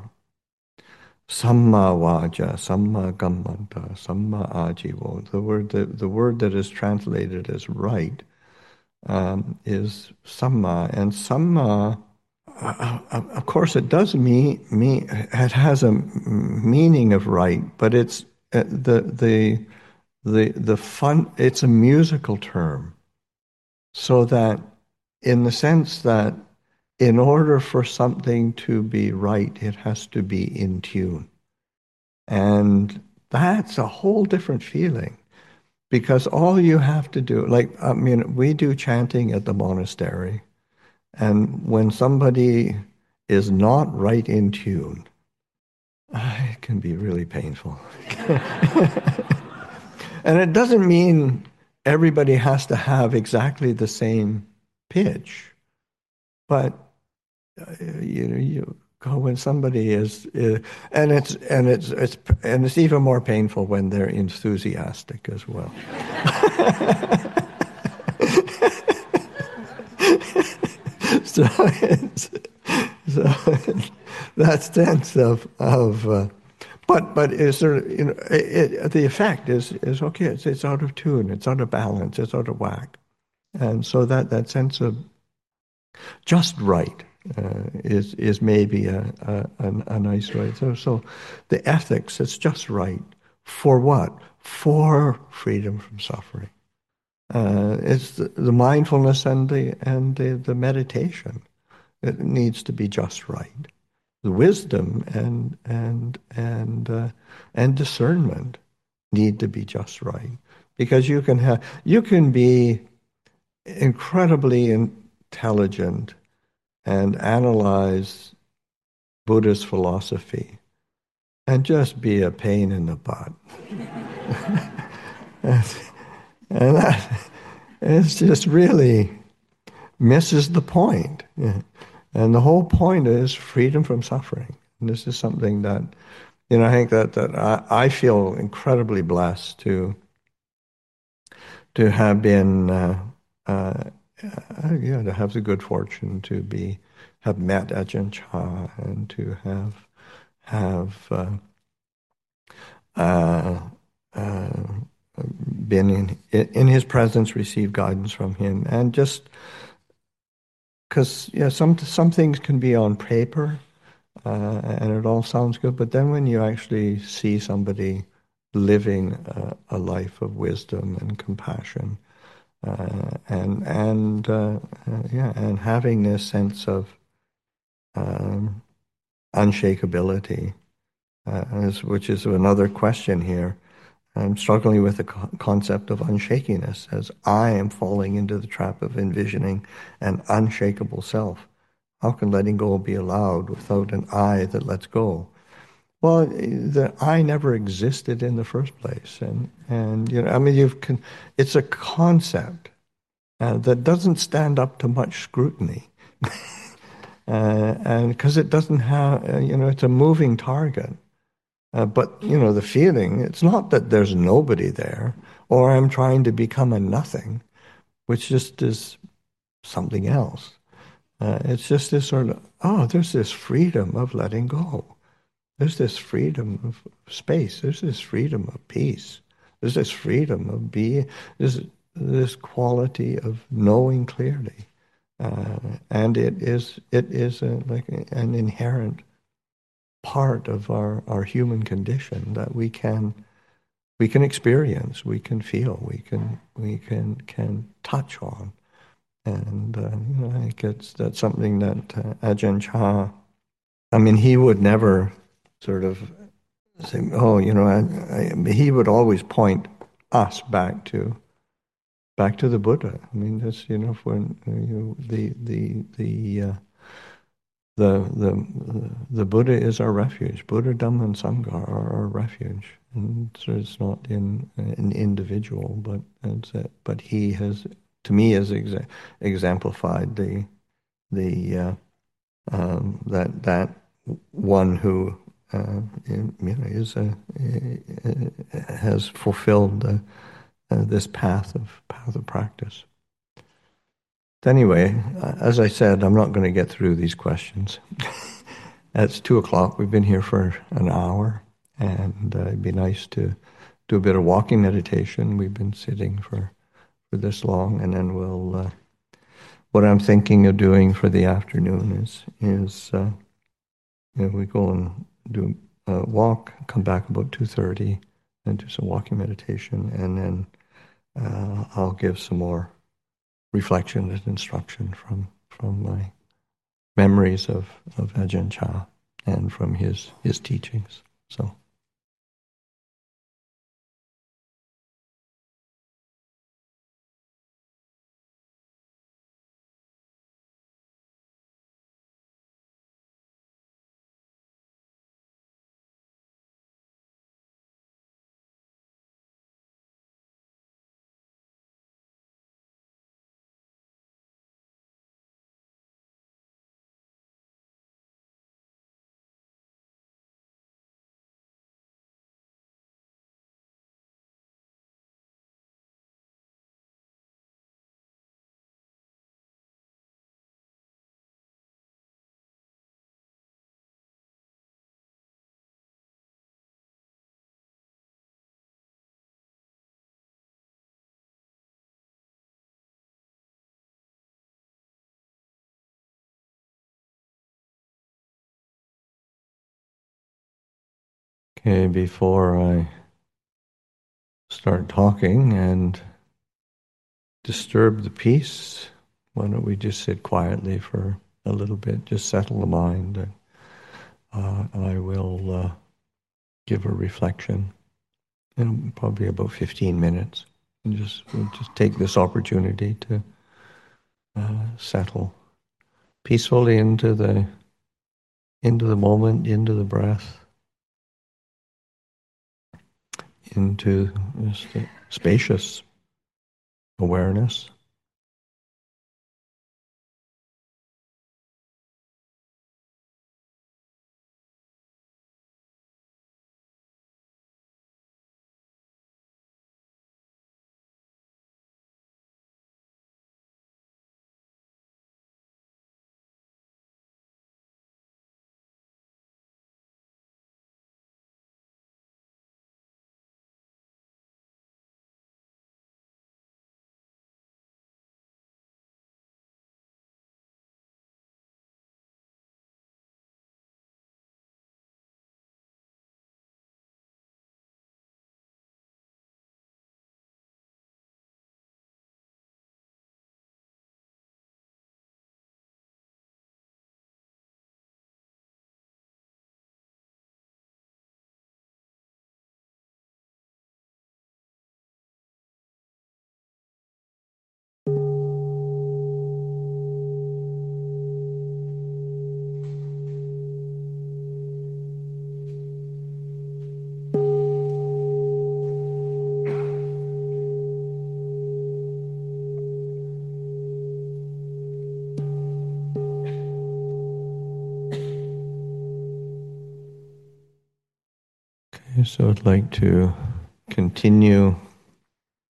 samma vaja, samma kammanta, samma ajivo. The word that, the word that is translated as right um, is samma. And samma, uh, of course, it does mean, mean, it has a meaning of right, but it's uh, the, the, the, the fun, it's a musical term. So that, in the sense that in order for something to be right, it has to be in tune. And that's a whole different feeling, because all you have to do, like, I mean, we do chanting at the monastery, and when somebody is not right in tune, it can be really painful. And it doesn't mean everybody has to have exactly the same pitch, but uh, you know, you go when somebody is, uh, and it's and it's it's and it's even more painful when they're enthusiastic as well. so it's, so that sense of of. Uh, But but is there, you know, it, it, the effect is is okay. It's it's out of tune. It's out of balance. It's out of whack, and so that, that sense of just right uh, is is maybe a a, a nice way. So so the ethics. It's just right for what? For freedom from suffering. Uh, it's the, the mindfulness and the and the, the meditation. It needs to be just right. The wisdom and and and uh, and discernment need to be just right, because you can have you can be incredibly intelligent and analyze Buddhist philosophy and just be a pain in the butt, and, and that it's just really misses the point. And the whole point is freedom from suffering. And this is something that, you know, I think that, that I, I feel incredibly blessed to to have been, uh, uh, uh, yeah, to have the good fortune to be, have met Ajahn Chah, and to have, have uh, uh, uh, been in, in his presence, received guidance from him, and just, because, yeah, some some things can be on paper, uh, and it all sounds good, but then when you actually see somebody living uh, a life of wisdom and compassion, uh, and and uh, uh, yeah, and having this sense of um, unshakability, uh, as, which is another question here. I'm struggling with the co- concept of unshakiness, as I am falling into the trap of envisioning an unshakable self. How can letting go be allowed without an I that lets go? Well, the I never existed in the first place, and and you know, I mean, you've con- it's a concept uh, that doesn't stand up to much scrutiny, uh, and because it doesn't have, uh, you know, it's a moving target. Uh, but, you know, the feeling, it's not that there's nobody there. or I'm trying to become a nothing, which just is something else. Uh, it's just this sort of, oh, there's this freedom of letting go. There's this freedom of space. There's this freedom of peace. There's this freedom of being, this, this quality of knowing clearly. Uh, and it is it is a, like a, an inherent part of our, our human condition that we can we can experience, we can feel, we can we can can touch on. And uh, you know, I think it's that's something that uh, Ajahn Chah, I mean, he would never sort of say, oh, you know, I, I, he would always point us back to back to the Buddha. I mean, that's, you know, when uh, you the the the uh, the the the Buddha is our refuge. Buddha, Dhamma, and Sangha are our refuge. And so it's not in an individual, but it's a, but he has, to me, has exa- exemplified the the uh, um, that that one who uh, you know, is a, has fulfilled uh, uh, this path of path of practice. Anyway, as I said, I'm not going to get through these questions. It's two o'clock. We've been here for an hour, and uh, it'd be nice to do a bit of walking meditation. We've been sitting for, for this long, and then we'll. Uh, what I'm thinking of doing for the afternoon is is uh, you know, we go and do a walk, come back about two thirty, and do some walking meditation, and then uh, I'll give some more reflection and instruction from from my memories of, of Ajahn Chah and from his his teachings. So. Okay, before I start talking and disturb the peace, why don't we just sit quietly for a little bit, just settle the mind. And, uh, I will uh, give a reflection in probably about fifteen minutes, and just we'll just take this opportunity to uh, settle peacefully into the into the moment, into the breath, into this spacious awareness. Okay, so I'd like to continue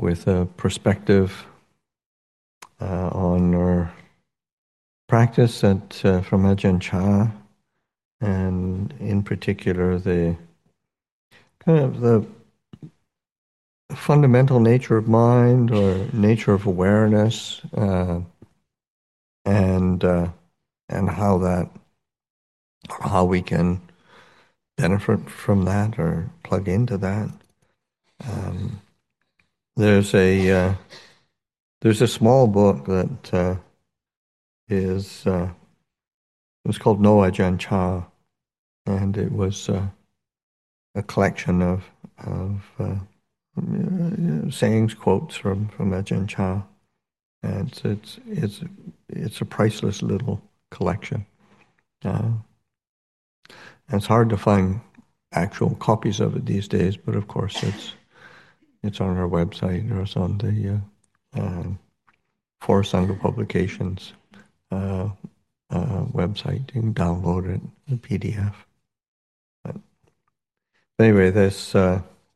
with a perspective uh, on our practice at, uh, from Ajahn Chah, and in particular the kind of the fundamental nature of mind or nature of awareness, uh, and uh, and how that how we can benefit from that or plug into that. Um, there's a uh, there's a small book that uh, is uh, it was called No Ajahn Chah, and it was uh, a collection of of uh, sayings, quotes from from Ajahn Chah, and it's it's it's it's a priceless little collection. Uh, and it's hard to find actual copies of it these days, but of course it's it's on our website, or it's on the uh, uh, Forest Sangha Publications uh, uh, website. You can download it, the P D F. But anyway, this uh,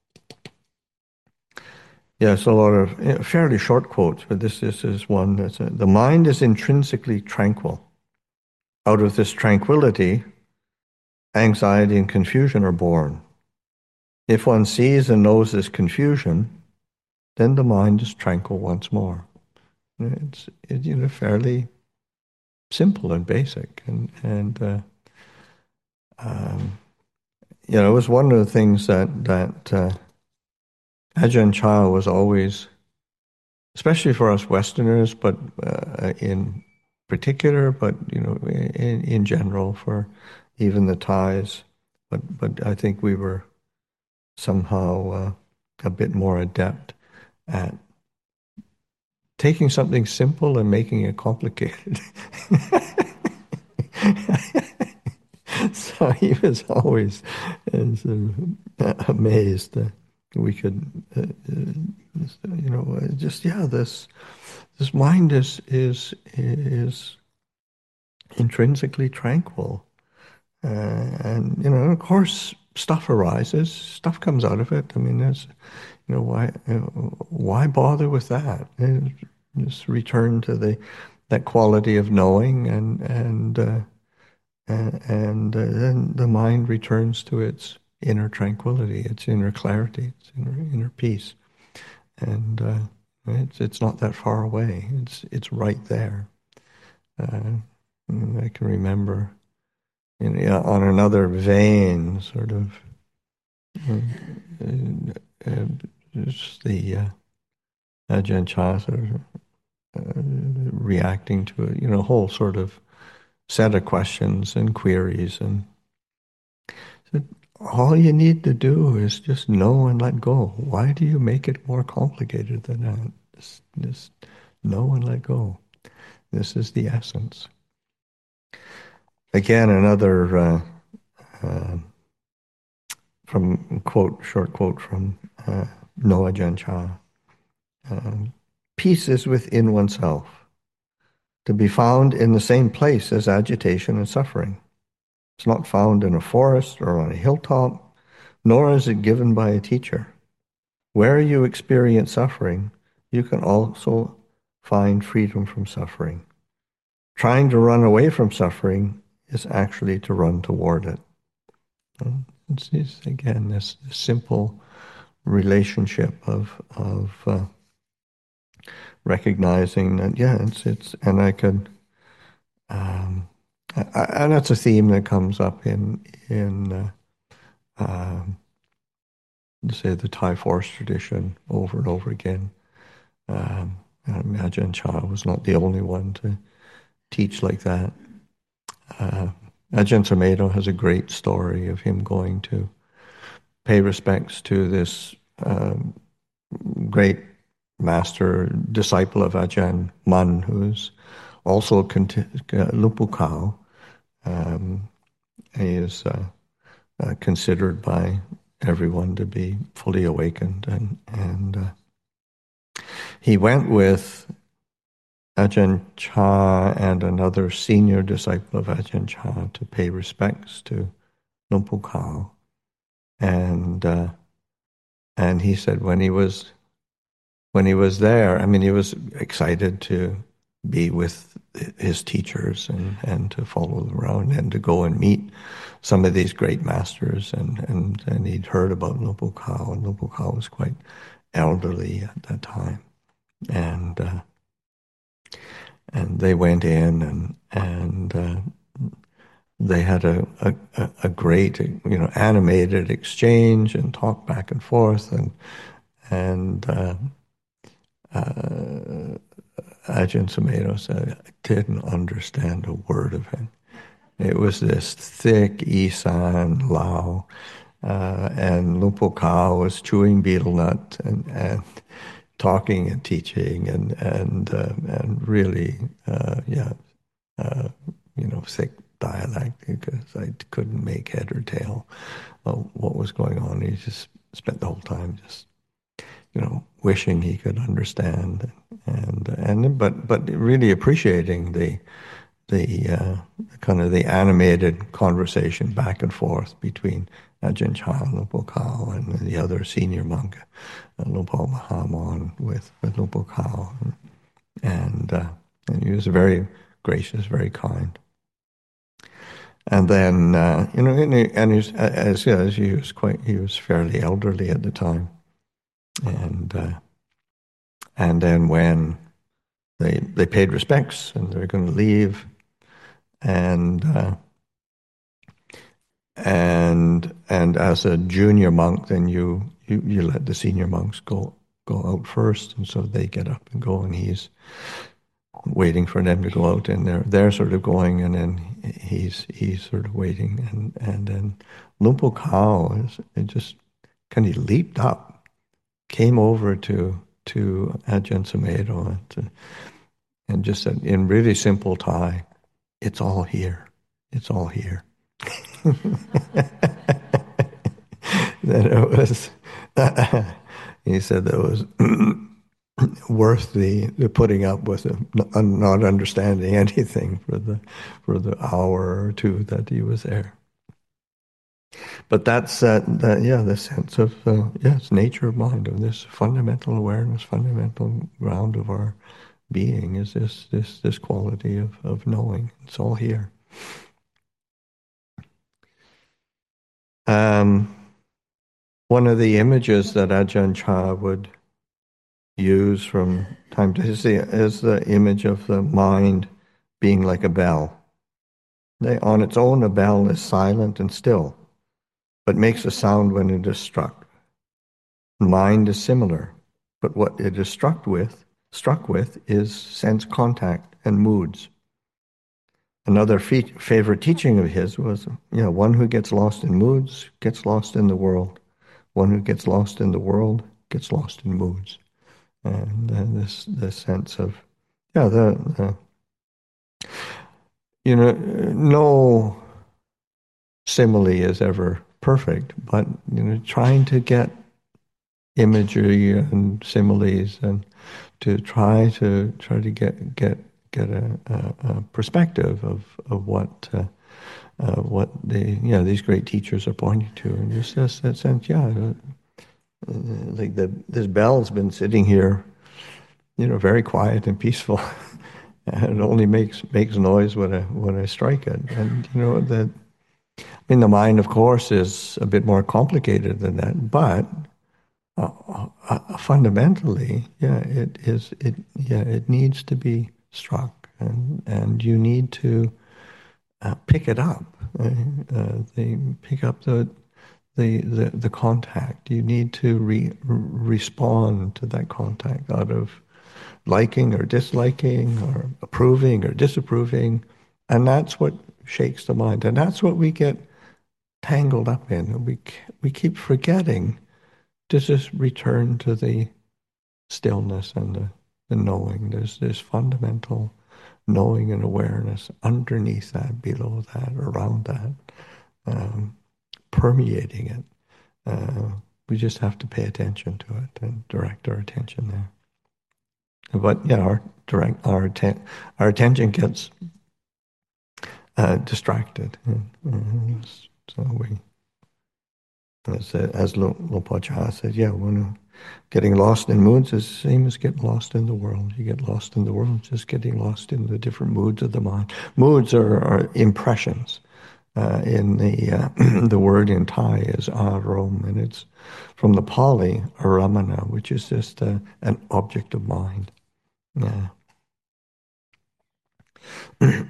yeah, it's a lot of you know, fairly short quotes, but this, this is one that's a, the mind is intrinsically tranquil. Out of this tranquility, anxiety and confusion are born. If one sees and knows this confusion, then the mind is tranquil once more. It's it, you know fairly simple and basic, and and uh, um, you know it was one of the things that that uh, Ajahn Chah was always, especially for us Westerners, but uh, in particular, but you know in in general for even the Thais, but but I think we were somehow uh, a bit more adept at taking something simple and making it complicated. So he was always uh, sort of amazed that we could, uh, uh, you know, just yeah, this this mind is is is intrinsically tranquil, uh, and you know, of course, stuff arises, stuff comes out of it. I mean, there's, you know, why why bother with that? Just return to the that quality of knowing, and and. Uh, And, and uh, then the mind returns to its inner tranquility, its inner clarity, its inner, inner peace, and uh, it's it's not that far away. It's it's right there. Uh, I can remember, you know, yeah, on another vein, sort of, uh, uh, just the uh, Ajahn Chah sort of uh, reacting to a you know whole sort of set of questions and queries, and so all you need to do is just know and let go. Why do you make it more complicated than that? Just, just know and let go. This is the essence. Again, another uh, uh, from quote, short quote from uh, No Ajahn Chah. Um, Peace is within oneself, to be found in the same place as agitation and suffering. It's not found in a forest or on a hilltop, nor is it given by a teacher. Where you experience suffering, you can also find freedom from suffering. Trying to run away from suffering is actually to run toward it. It's, it's again, this, this simple relationship of of uh, recognizing that, yeah, it's it's, and I could, um, I, and that's a theme that comes up in in. Uh, um, say the Thai forest tradition over and over again. Um, I imagine Ajahn was not the only one to teach like that. Uh, Ajahn Sumedho has a great story of him going to pay respects to this um, great master, disciple of Ajahn Mun, who's also conti- uh, Lupu Khao. Um, he is uh, uh, considered by everyone to be fully awakened, and and uh, he went with Ajahn Chah and another senior disciple of Ajahn Chah to pay respects to Lumpur Khao, and uh, and he said when he was when he was there, I mean, he was excited to be with his teachers and, and to follow them around and to go and meet some of these great masters. And, and, and he'd heard about Lupo Khao, and Lupo Khao was quite elderly at that time. And uh, and they went in and and uh, they had a, a, a great, you know, animated exchange and talked back and forth. And and uh, uh, Ajahn Sumedho said, I didn't understand a word of it. It was this thick Isan Lao, uh, and Lupo Khao was chewing betel nut and, and talking and teaching and and uh, and really, uh, yeah, uh, you know, thick dialect, because I couldn't make head or tail of what was going on. He just spent the whole time just, you know, wishing he could understand, and and but but really appreciating the the uh, kind of the animated conversation back and forth between Ajahn Chah and Lupo Khao and the other senior monk, uh, Lupo Mahamon, with with Lupo Khao, and and, uh, and he was very gracious, very kind. And then, uh, you know, and, he, and he's, as, as he was quite, he was fairly elderly at the time. And uh, and then when they they paid respects and they were going to leave, and uh, and and as a junior monk, then you, you you let the senior monks go go out first, and so they get up and go, and he's waiting for them to go out, and they're they're sort of going, and then he's he's sort of waiting, and and then Lupo Khao is it just kind of leaped up, came over to to Ajahn Sumedho, and, to, and just said in really simple Thai, "It's all here. It's all here." Then it was. He said that was worth the, the putting up with him, not understanding anything for the for the hour or two that he was there. But that's uh, that yeah, the sense of uh, yes, nature of mind, of this fundamental awareness, fundamental ground of our being is this this this quality of, of knowing. It's all here. Um, one of the images that Ajahn Chah would use from time to time is the image of the mind being like a bell. They, on its own, a bell is silent and still, but makes a sound when it is struck. Mind is similar, but what it is struck with, struck with is sense contact and moods. Another fe- favorite teaching of his was, you know, one who gets lost in moods gets lost in the world. One who gets lost in the world gets lost in moods. And uh, this this sense of, yeah, the, the you know, no simile is ever perfect, but you know, trying to get imagery and similes and to try to try to get get get a, a, a perspective of of what uh, uh, what the you know these great teachers are pointing to, and just this that sense, yeah, uh, like the this bell's been sitting here, you know, very quiet and peaceful. And it only makes makes noise when I when I strike it, and you know that. I mean, the mind, of course, is a bit more complicated than that, but uh, uh, fundamentally, yeah, it is. It yeah, it needs to be struck, and and you need to uh, pick it up. Uh, uh, they pick up the, the the the contact. You need to re- respond to that contact out of liking or disliking, or approving or disapproving, and that's what shakes the mind, and that's what we get tangled up in. We we keep forgetting to just return to the stillness and the, the knowing. There's this fundamental knowing and awareness underneath that, below that, around that, um, permeating it. Uh, we just have to pay attention to it and direct our attention there. But yeah, our direct our atten- our attention gets uh, distracted, and, and so we As, uh, as Lo- Lopacha said, yeah, when uh, getting lost in moods is the same as getting lost in the world. You get lost in the world, just getting lost in the different moods of the mind. Moods are, are impressions. Uh, in the uh, the word in Thai is arom, and it's from the Pali aramana, which is just uh, an object of mind. Yeah. And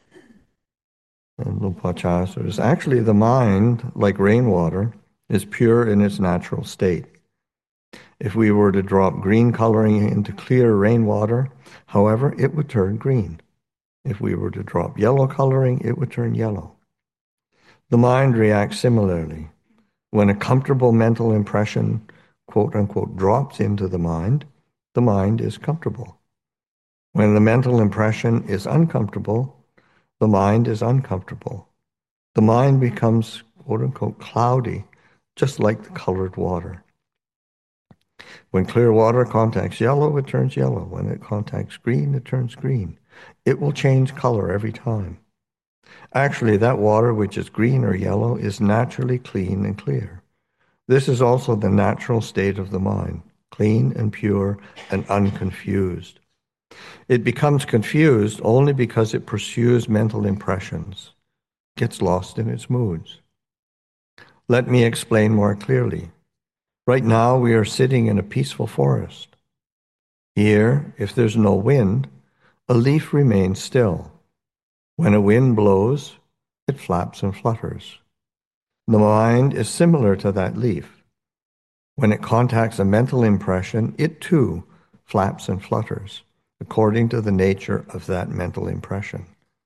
Lupacha says, actually, the mind, like rainwater, is pure in its natural state. If we were to drop green coloring into clear rainwater, however, it would turn green. If we were to drop yellow coloring, it would turn yellow. The mind reacts similarly. When a comfortable mental impression, quote unquote, drops into the mind, the mind is comfortable. When the mental impression is uncomfortable, the mind is uncomfortable. The mind becomes, quote unquote, cloudy, just like the colored water. When clear water contacts yellow, it turns yellow. When it contacts green, it turns green. It will change color every time. Actually, that water which is green or yellow is naturally clean and clear. This is also the natural state of the mind, clean and pure and unconfused. It becomes confused only because it pursues mental impressions, gets lost in its moods. Let me explain more clearly. Right now, we are sitting in a peaceful forest. Here, if there's no wind, a leaf remains still. When a wind blows, it flaps and flutters. The mind is similar to that leaf. When it contacts a mental impression, it too flaps and flutters, according to the nature of that mental impression.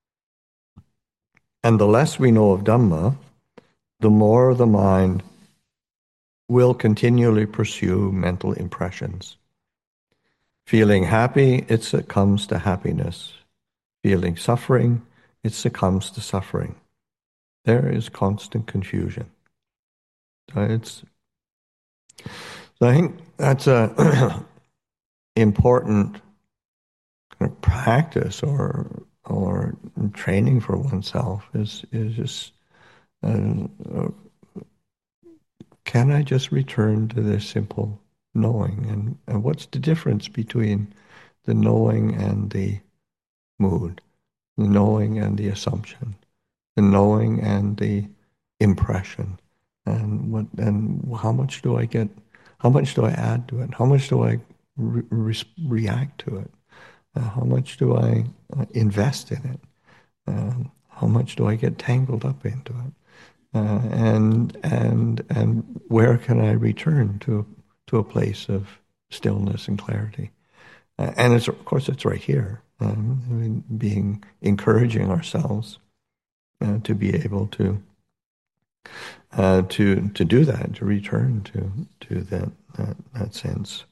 And the less we know of Dhamma, the more the mind will continually pursue mental impressions. Feeling happy, it succumbs to happiness. Feeling suffering, it succumbs to suffering. There is constant confusion. So it's, so I think that's a important kind of practice or or training for oneself is is just uh, uh, can I just return to this simple knowing, and, and what's the difference between the knowing and the mood, the knowing and the assumption, the knowing and the impression, and what and how much do I get? How much do I add to it? How much do I re- re- react to it? Uh, how much do I uh, invest in it? Um, how much do I get tangled up into it? Uh, and and and where can I return to to a place of stillness and clarity? Uh, and it's of course it's right here. Um, I mean, being encouraging ourselves uh, to be able to uh, to to do that, to return to to that that, that sense.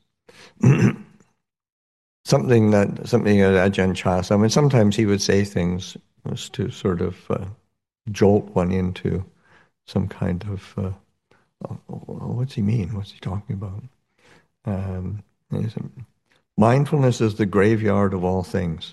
Something that something that Ajahn Chah, I mean, sometimes he would say things was to sort of uh, jolt one into some kind of uh, oh, what's he mean? What's he talking about? Um, mindfulness is the graveyard of all things.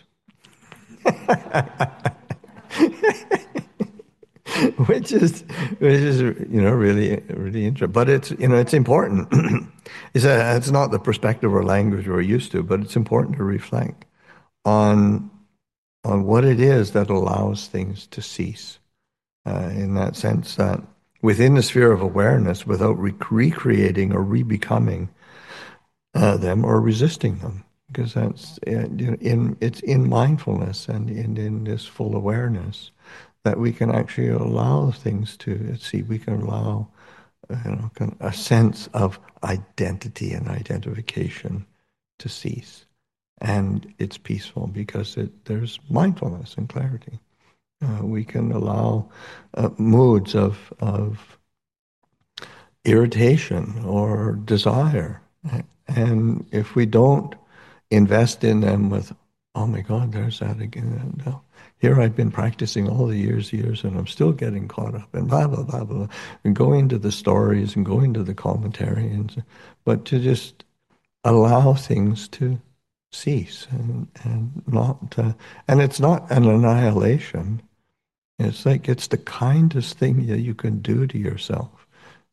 which is which is you know really really interesting, but it's you know it's important. it's a, it's not the perspective or language we're used to, but it's important to reflect on on what it is that allows things to cease. Uh, in that sense, that within the sphere of awareness, without re- recreating or rebecoming uh, them or resisting them, because that's uh, you know, in it's in mindfulness and in in this full awareness that we can actually allow things to see. We can allow you know a sense of identity and identification to cease, and it's peaceful because it there's mindfulness and clarity. Uh, we can allow uh, moods of of irritation or desire, and if we don't invest in them with, oh my God, there's that again. No. Here I've been practicing all the years, years, and I'm still getting caught up and blah, blah, blah, blah, and going to the stories and going to the commentary, and but to just allow things to cease and, and not, uh, and it's not an annihilation. It's like it's the kindest thing that you can do to yourself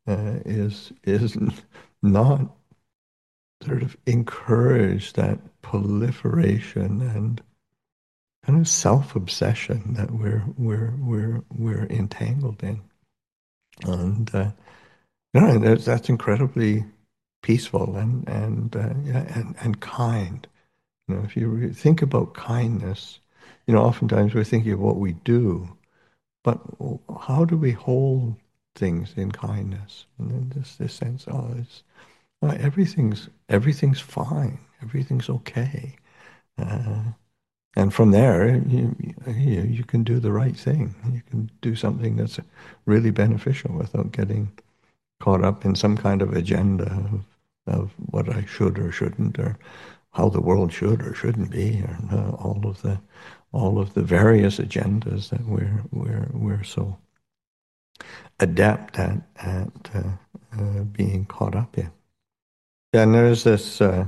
uh, is is not sort of encourage that proliferation and kind of self-obsession that we're we're we're we're entangled in, and uh, you know, that's, that's incredibly peaceful and and uh, yeah, and and kind. You know, if you re- think about kindness, you know, oftentimes we're thinking of what we do, but how do we hold things in kindness? And then this this sense, oh, it's, oh, everything's everything's fine, everything's okay. Uh, And from there, you, you you can do the right thing. You can do something that's really beneficial without getting caught up in some kind of agenda of, of what I should or shouldn't, or how the world should or shouldn't be, or uh, all of the all of the various agendas that we're we're we're so adept at at uh, uh, being caught up in. And there's this. Uh,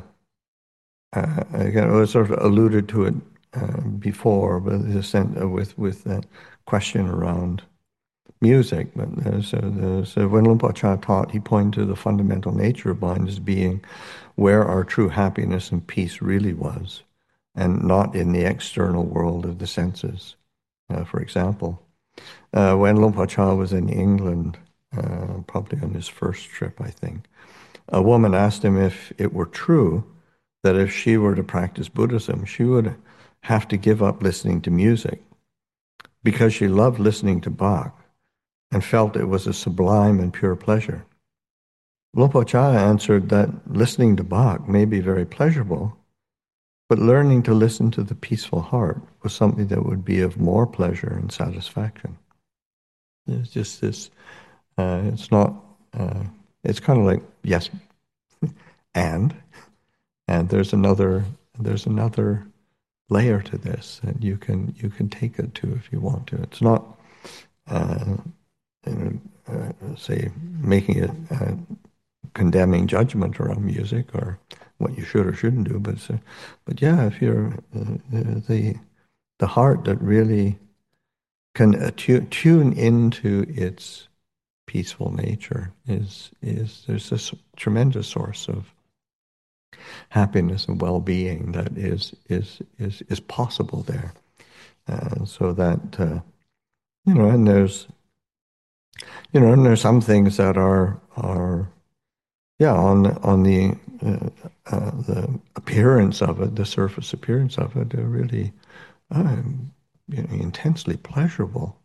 uh, again, I was sort of alluded to it uh, before, but the sense uh, with with that question around music. But uh, so, the, so when Luang Por Chah taught, he pointed to the fundamental nature of mind as being where our true happiness and peace really was, and not in the external world of the senses. Uh, for example, uh, when Luang Por Chah was in England, uh, probably on his first trip, I think, a woman asked him if it were true that if she were to practice Buddhism, she would have to give up listening to music because she loved listening to Bach and felt it was a sublime and pure pleasure. Luang Por Chah answered that listening to Bach may be very pleasurable, but learning to listen to the peaceful heart was something that would be of more pleasure and satisfaction. It's just this, uh, it's not, uh, it's kind of like, yes, and, and there's another, there's another layer to this that you can you can take it to if you want to. It's not uh, you know, uh, say making a, a condemning judgment around music or what you should or shouldn't do, but uh, but yeah, if you're uh, the the heart that really can attune, tune into its peaceful nature is is there's this tremendous source of happiness and well-being that is is is is possible there. Uh, so that uh, you know, and there's you know, and there's some things that are are yeah on on the uh, uh, the appearance of it, the surface appearance of it, are really um, you know, intensely pleasurable.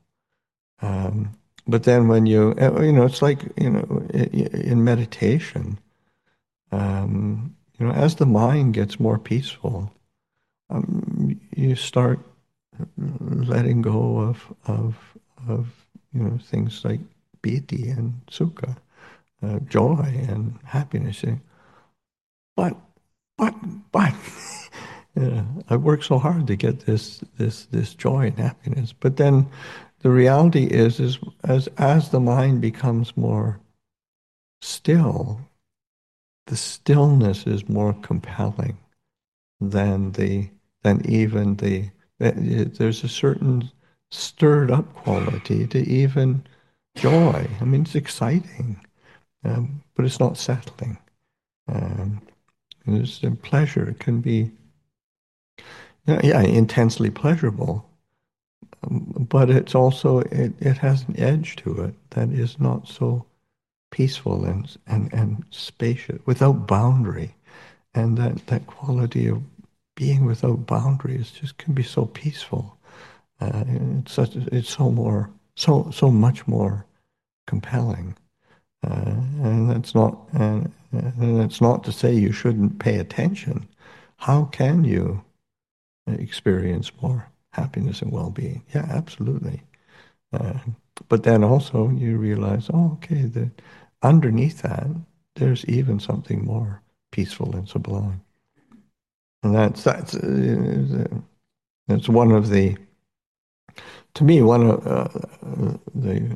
Um, but then when you uh, you know, it's like you know, in meditation, um, you know, as the mind gets more peaceful, um, you start letting go of of of you know things like piti and sukha, uh, joy and happiness. But but but you know, I worked so hard to get this this this joy and happiness. But then the reality is is as as the mind becomes more still, the stillness is more compelling than the than even the there's a certain stirred up quality to even joy. I mean, it's exciting, um, but it's not settling. Um, there's a pleasure. It can be yeah, yeah intensely pleasurable, um, but it's also it, it has an edge to it that is not so peaceful and and and spacious without boundary. And that, that quality of being without boundaries just can be so peaceful. Uh, it's such, it's so more, so so much more compelling. Uh, and that's not, and, and that's not to say you shouldn't pay attention. How can you experience more happiness and well-being? Yeah, absolutely. Uh, but then also you realize, oh, okay, that underneath that, there's even something more peaceful and sublime. And that's that's uh, that's one of the, to me, one of uh, the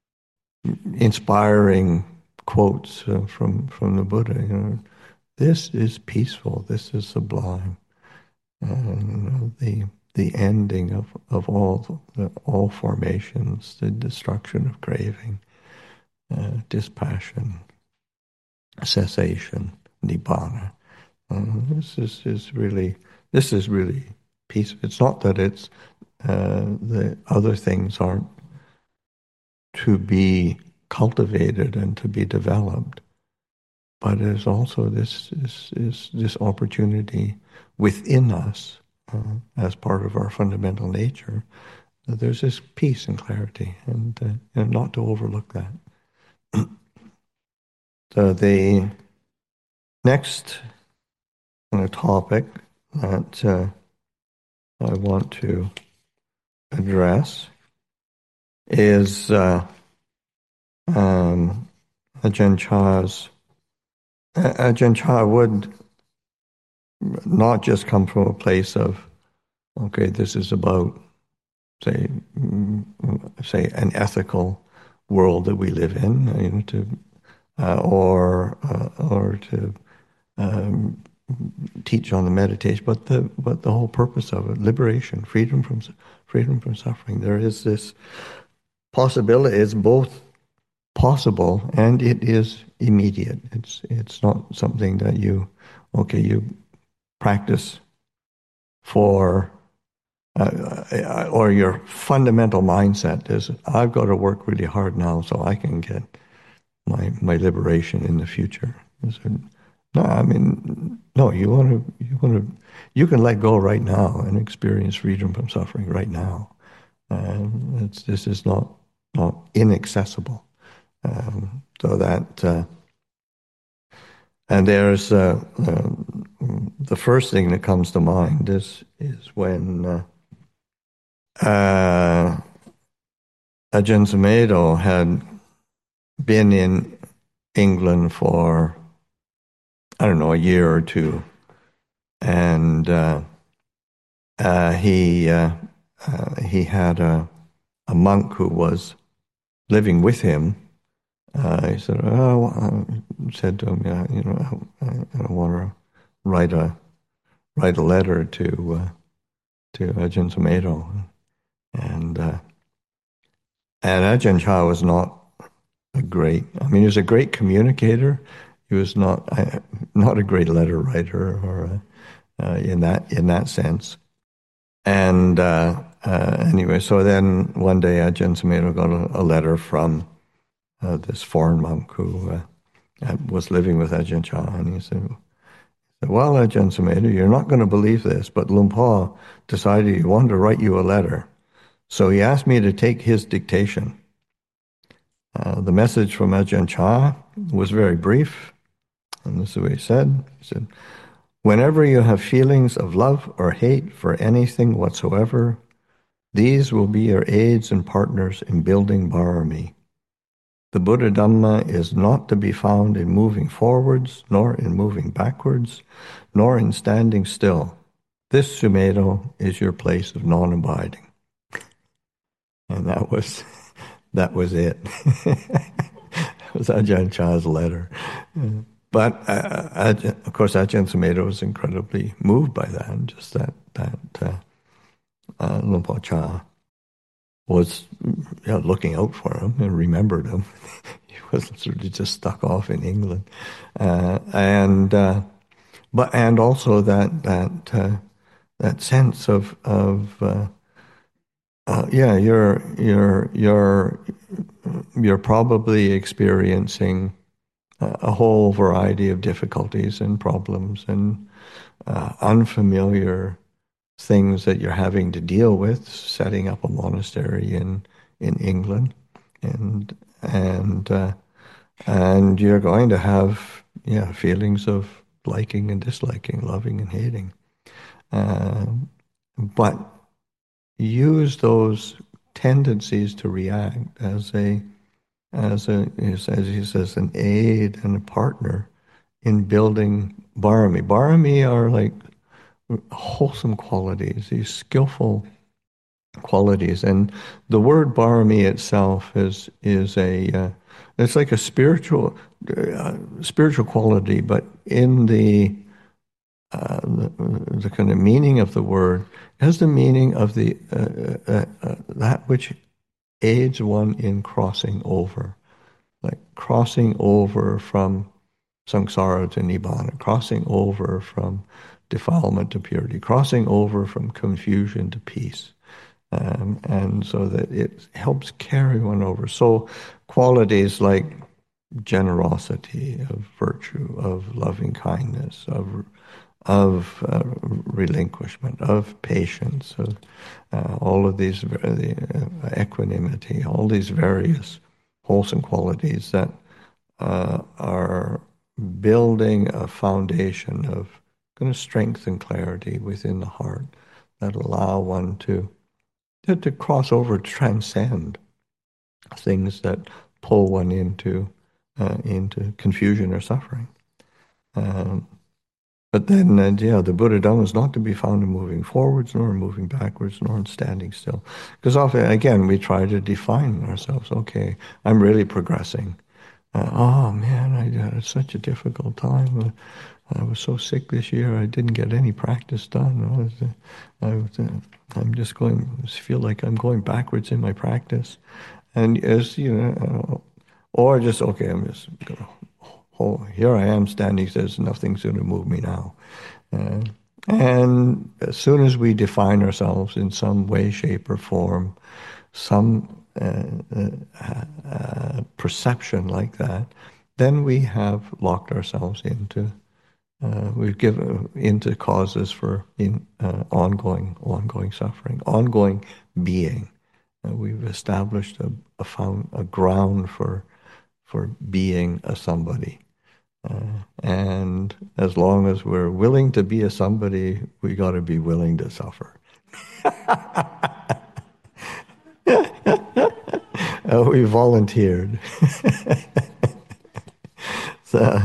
inspiring quotes uh, from from the Buddha. You know, this is peaceful. This is sublime. And you know, the the ending of of all the, all formations, the destruction of craving. uh, dispassion, cessation, nibbana. Uh, this is, is really this is really peace. It's not that it's uh, the other things aren't to be cultivated and to be developed, but there's also this is this, this opportunity within us uh, as part of our fundamental nature. That there's this peace and clarity, and uh, you know, not to overlook that. So the next uh, topic that uh, I want to address is uh, um, Ajahn Chah's. Ajahn Chah would not just come from a place of, okay, this is about, say, say an ethical world that we live in, you know, to uh, or uh, or to um, teach on the meditation, but the but the whole purpose of it, liberation, freedom from freedom from suffering. There is this possibility. It's both possible and it is immediate. It's it's not something that you, okay, you practice for, uh, or your fundamental mindset is, I've got to work really hard now so I can get my my liberation in the future. So, no, I mean, no. You want to, you want to, you can let go right now and experience freedom from suffering right now. Um, it's this is not not inaccessible. Um, so that, uh, and there's uh, uh, the first thing that comes to mind is is when uh, uh, Ajahn Sumedho had been in England for, I don't know, a year or two, and uh, uh, he uh, uh, he had a a monk who was living with him. Uh, he said, "Oh," uh, said to him, "Yeah, you know, I, I want to write a write a letter to uh, to Ajahn Sumedho," and uh, and Ajahn Chah was not a great. I mean, he was a great communicator. He was not uh, not a great letter writer, or uh, uh, in that in that sense. And uh, uh, anyway, so then one day Ajahn Sumedho got a, a letter from uh, this foreign monk who uh, was living with Ajahn Chah, and he said, "Well, Ajahn Sumedho, you're not going to believe this, but Luang Por decided he wanted to write you a letter. So he asked me to take his dictation. Uh, the message from Ajahn Chah was very brief, and this is what he said. He said, whenever you have feelings of love or hate for anything whatsoever, these will be your aids and partners in building Bharami. The Buddha Dhamma is not to be found in moving forwards, nor in moving backwards, nor in standing still. This, Sumedho, is your place of non-abiding." And that was that was it. It was Ajahn Chah's letter. But uh, of course, Ajahn Sumedho was incredibly moved by that, and just that that uh, uh, Luang Por Chah was, you know, looking out for him and remembered him. He was sort of just stuck off in England, uh, and uh, but and also that that uh, that sense of of uh, uh, yeah, you're you're you're you're probably experiencing a, a whole variety of difficulties and problems and uh, unfamiliar things that you're having to deal with, setting up a monastery in in England, and and uh, and you're going to have, yeah, feelings of liking and disliking, loving and hating, uh, but use those tendencies to react as a as a as he says, an aid and a partner in building Bharami. Bharami are like wholesome qualities, these skillful qualities, and the word Bharami itself is is a uh, it's like a spiritual uh, spiritual quality, but in the, uh, the the kind of meaning of the word has the meaning of the uh, uh, uh, that which aids one in crossing over. like crossing over from samsara to nibbana, crossing over from defilement to purity, crossing over from confusion to peace. Um, and so that it helps carry one over. So qualities like generosity, of virtue, of loving kindness, of of uh, relinquishment, of patience, of uh, all of these, the uh, equanimity, all these various wholesome qualities that uh, are building a foundation of kind of strength and clarity within the heart that allow one to to, to cross over, transcend things that pull one into uh, into confusion or suffering. Um, but then, uh, yeah, the Buddha Dhamma is not to be found in moving forwards, nor in moving backwards, nor in standing still. Because often, again, we try to define ourselves. Okay, I'm really progressing. Uh, oh man, I had such a difficult time. Uh, I was so sick this year. I didn't get any practice done. I was, uh, I was, uh, I'm just going. I feel like I'm going backwards in my practice, and as you know, uh, or just okay. I'm just gonna. Oh, here I am standing. Says nothing's going to move me now. Uh, and as soon as we define ourselves in some way, shape, or form, some uh, uh, uh, perception like that, then we have locked ourselves into uh, we've given into causes for in, uh, ongoing ongoing suffering, ongoing being. Uh, we've established a, a found a ground for for being a somebody. Uh, and as long as we're willing to be a somebody, we got to be willing to suffer. uh, we volunteered. so,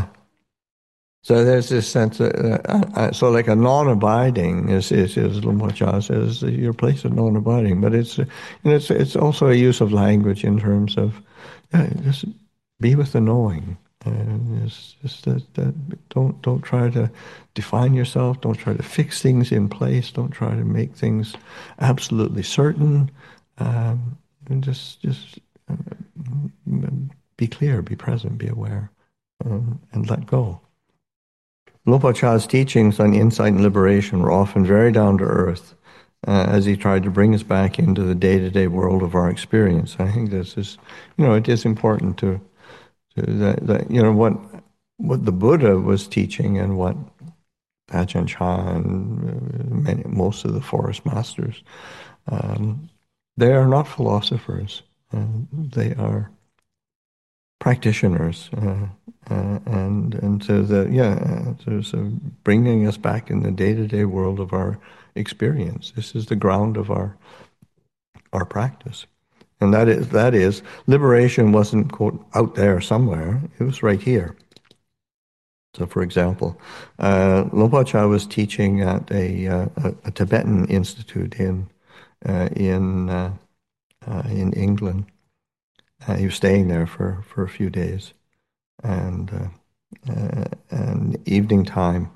so there's this sense. Of, uh, uh, so, like a non-abiding is is, is Luang Por says your place of non-abiding, but it's uh, and it's it's also a use of language in terms of uh, just be with the knowing. And it's just that, that don't don't try to define yourself. Don't try to fix things in place. Don't try to make things absolutely certain. Um, and just just uh, be clear, be present, be aware, um, and let go. Luang Por Chah's teachings on insight and liberation were often very down to earth, uh, as he tried to bring us back into the day-to-day world of our experience. I think this is, you know, it is important to. That, that, you know, what what the Buddha was teaching and what Ajahn Chah and many, most of the forest masters, um, they are not philosophers. Uh, they are practitioners, uh, uh, and and so the yeah, so, so bringing us back in the day-to-day world of our experience. This is the ground of our our practice. And that is, that is, liberation wasn't, quote, out there somewhere. It was right here. So, for example, uh, Luang Por Chah was teaching at a, uh, a, a Tibetan institute in uh, in uh, uh, in England. Uh, he was staying there for, for a few days, and uh, uh, and evening time,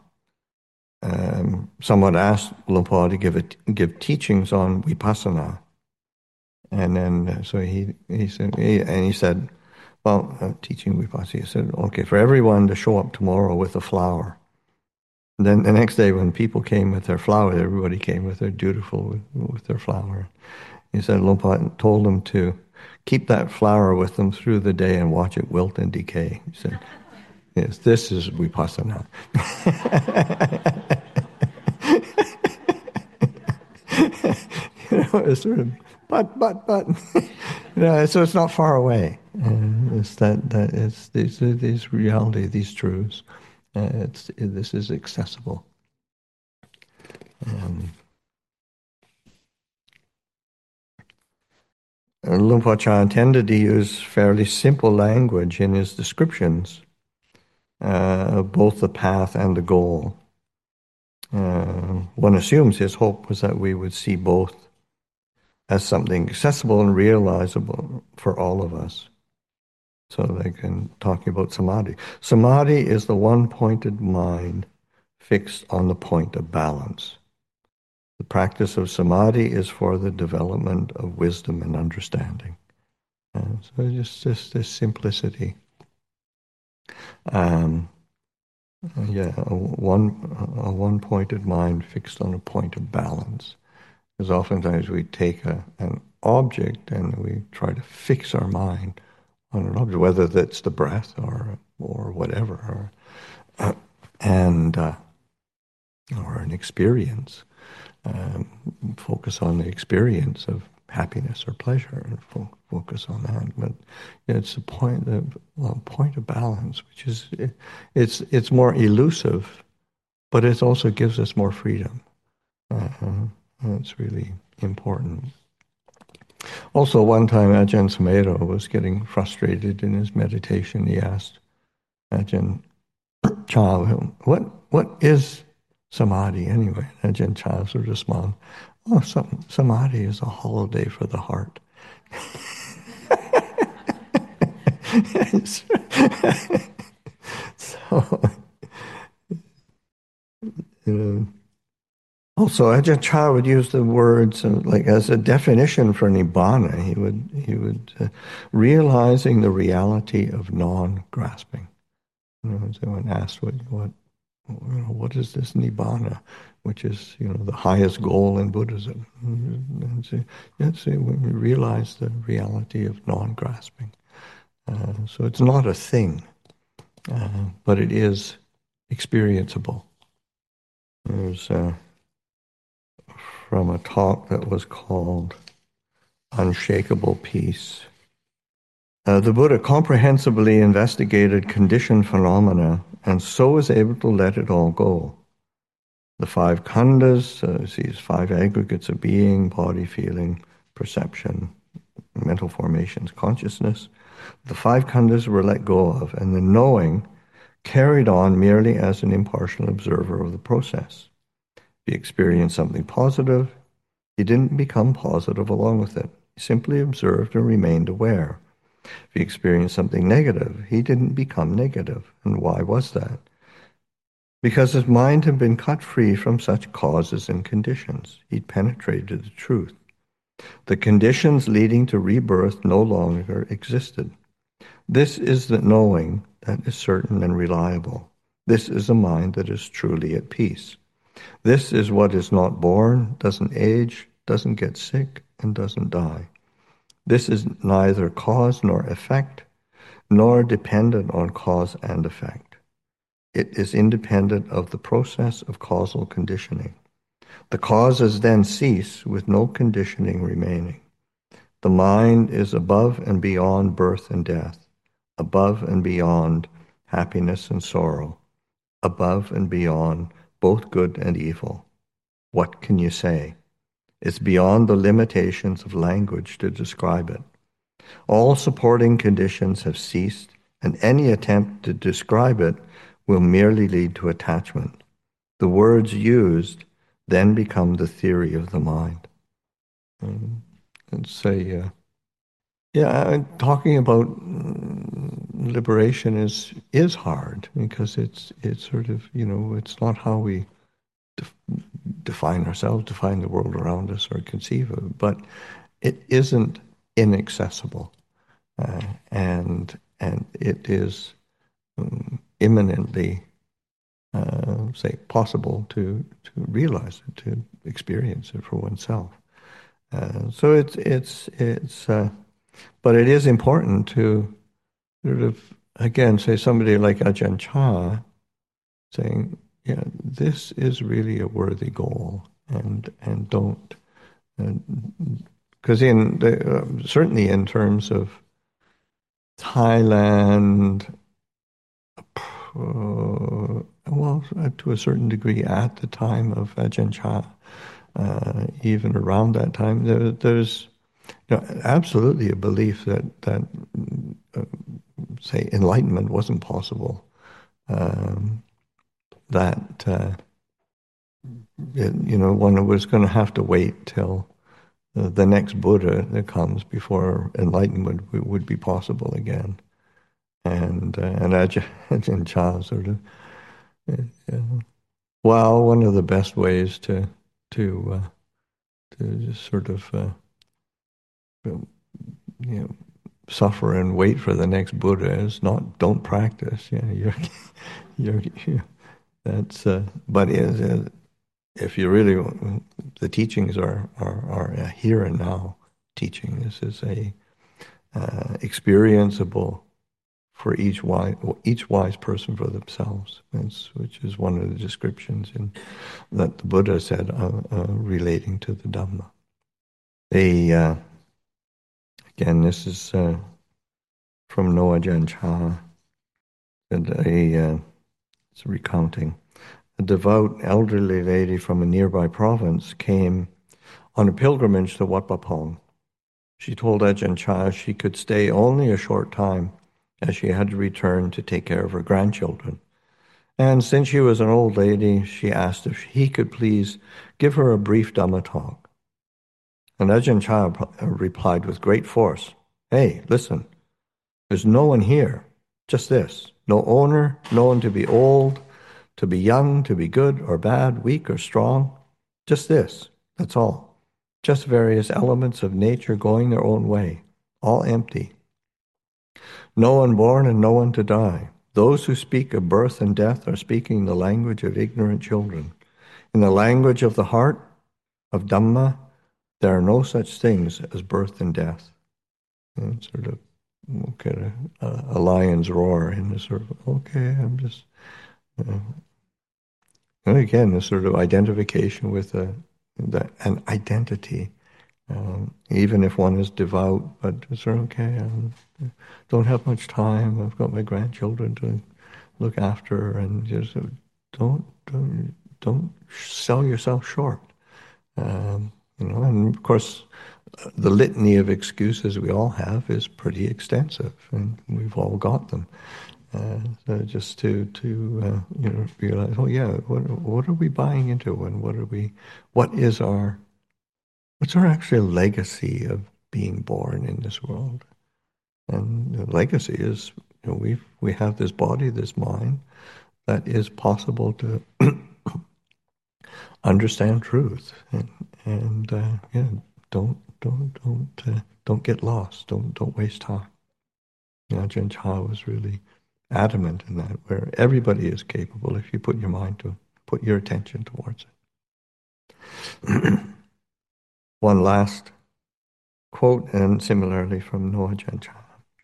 um, someone asked Luang Por to give a, give teachings on vipassana. And then, uh, so he, he said, he, and he said, well, uh, teaching vipassana, he said, okay, for everyone to show up tomorrow with a flower. And then the next day when people came with their flower, everybody came with their dutiful, with, with their flower. He said, Luang Por told them to keep that flower with them through the day and watch it wilt and decay. He said, yes, this is vipassana. You know, it's sort of, but, but, but, you know, so it's not far away. Uh, it's that, that it's these, these reality, these truths. Uh, it's, it, this is accessible. Um, Luang Por Chah intended to use fairly simple language in his descriptions uh, of both the path and the goal. Uh, one assumes his hope was that we would see both as something accessible and realizable for all of us. So they can talk about samadhi. Samadhi is the one-pointed mind fixed on the point of balance. The practice of samadhi is for the development of wisdom and understanding. Uh, so just just this simplicity. Um, yeah, a one a one-pointed mind fixed on a point of balance. Because oftentimes we take a, an object and we try to fix our mind on an object, whether that's the breath or or whatever, or, uh, and uh, or an experience. Um, focus on the experience of happiness or pleasure, and fo- focus on that. But it's a point of well, point of balance, which is it's it's more elusive, but it also gives us more freedom. Uh, that's really important. Also, one time Ajahn Sumedho was getting frustrated in his meditation. He asked Ajahn Chah, what what is samadhi anyway? Ajahn Chah would respond, oh, some, samadhi is a holiday for the heart. So, you know, also Ajahn Chah would use the words uh, like as a definition for nibbana. He would he would uh, realizing the reality of non-grasping. You know, so when asked what what you know, what is this nibbana, which is you know the highest goal in Buddhism, and so, yes, when you realize the reality of non-grasping. Uh, so it's not a thing, uh, but it is experienceable. There's uh, from a talk that was called Unshakable Peace. Uh, the Buddha comprehensively investigated conditioned phenomena and so was able to let it all go. The five khandhas, uh, these five aggregates of being, body, feeling, perception, mental formations, consciousness, the five khandhas were let go of, and the knowing carried on merely as an impartial observer of the process. If he experienced something positive, he didn't become positive along with it. He simply observed and remained aware. If he experienced something negative, he didn't become negative. And why was that? Because his mind had been cut free from such causes and conditions. He'd penetrated the truth. The conditions leading to rebirth no longer existed. This is the knowing that is certain and reliable. This is a mind that is truly at peace. This is what is not born, doesn't age, doesn't get sick, and doesn't die. This is neither cause nor effect, nor dependent on cause and effect. It is independent of the process of causal conditioning. The causes then cease with no conditioning remaining. The mind is above and beyond birth and death, above and beyond happiness and sorrow, above and beyond both good and evil. What can you say? It's beyond the limitations of language to describe it. All supporting conditions have ceased, and any attempt to describe it will merely lead to attachment. The words used then become the theory of the mind. Um, and say, uh, yeah, talking about liberation is is hard because it's it's sort of you know it's not how we def- define ourselves, define the world around us, or conceive of it, but it isn't inaccessible, uh, and and it is um, imminently, uh, say, possible to to realize it, to experience it for oneself. Uh, so it's it's it's, uh, but it is important to sort of again say somebody like Ajahn Chah saying, yeah, this is really a worthy goal, and and don't, because in the, uh, certainly in terms of Thailand, uh, well, to a certain degree, at the time of Ajahn Chah, uh, even around that time, there, there's you know, absolutely a belief that that uh, say enlightenment wasn't possible. Um, that uh, it, you know one was going to have to wait till the, the next Buddha that comes before enlightenment would, would be possible again. And uh, and Ajahn, Ajahn Chah sort of uh, well, one of the best ways to to uh, to just sort of uh, you know suffer and wait for the next Buddha is not don't practice. Yeah, you're, you're, you're that's. Uh, but is, uh, if you really, the teachings are are, are a here and now teaching. This is a uh, experienceable for each wise each wise person for themselves. That's, which is one of the descriptions in that the Buddha said uh, uh, relating to the Dhamma. The uh, again, this is uh, from Noah Jan Cha. And a uh, it's recounting. A devout elderly lady from a nearby province came on a pilgrimage to Wat Pah Pong. She told Ajahn Chah she could stay only a short time, as she had to return to take care of her grandchildren. And since she was an old lady, she asked if he could please give her a brief Dhamma talk. And Ajahn Chah replied with great force, "Hey, listen, there's no one here, just this. No owner, no one to be old, to be young, to be good or bad, weak or strong. Just this, that's all. Just various elements of nature going their own way, all empty. No one born and no one to die. Those who speak of birth and death are speaking the language of ignorant children. In the language of the heart, of Dhamma, there are no such things as birth and death." And sort of okay, a, a lion's roar in the sort of, okay, I'm just, uh, and again, this sort of identification with a, the, an identity, um, even if one is devout, but it's sort of, okay, I don't have much time, I've got my grandchildren to look after, and just don't, don't, don't sell yourself short. Um, you know, and of course, the litany of excuses we all have is pretty extensive, and we've all got them. Uh, so just to to uh, you know realize, oh yeah, what what are we buying into, and what are we, what is our, what's our actual legacy of being born in this world? And the legacy is, you know, we we have this body, this mind, that is possible to understand truth, and and uh, yeah, don't don't don't uh, don't get lost. Don't don't waste time. You know, Ajahn Chah was really adamant in that, where everybody is capable if you put your mind to put your attention towards it. One last quote, and similarly from Noah Ajahn Chah.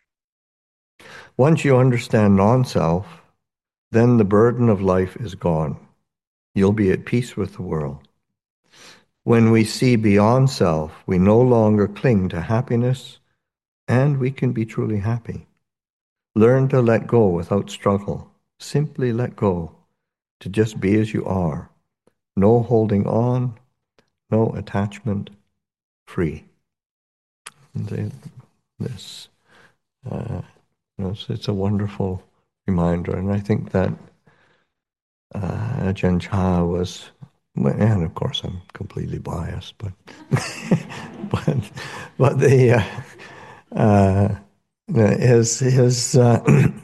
Once you understand non-self, then the burden of life is gone. You'll be at peace with the world. When we see beyond self, we no longer cling to happiness, and we can be truly happy. Learn to let go without struggle. Simply let go, to just be as you are. No holding on, no attachment, free. And they, this, uh, you know, it's, it's a wonderful reminder, and I think that uh, Ajahn Chah was, and of course I'm completely biased, but but but the uh, uh, his his uh,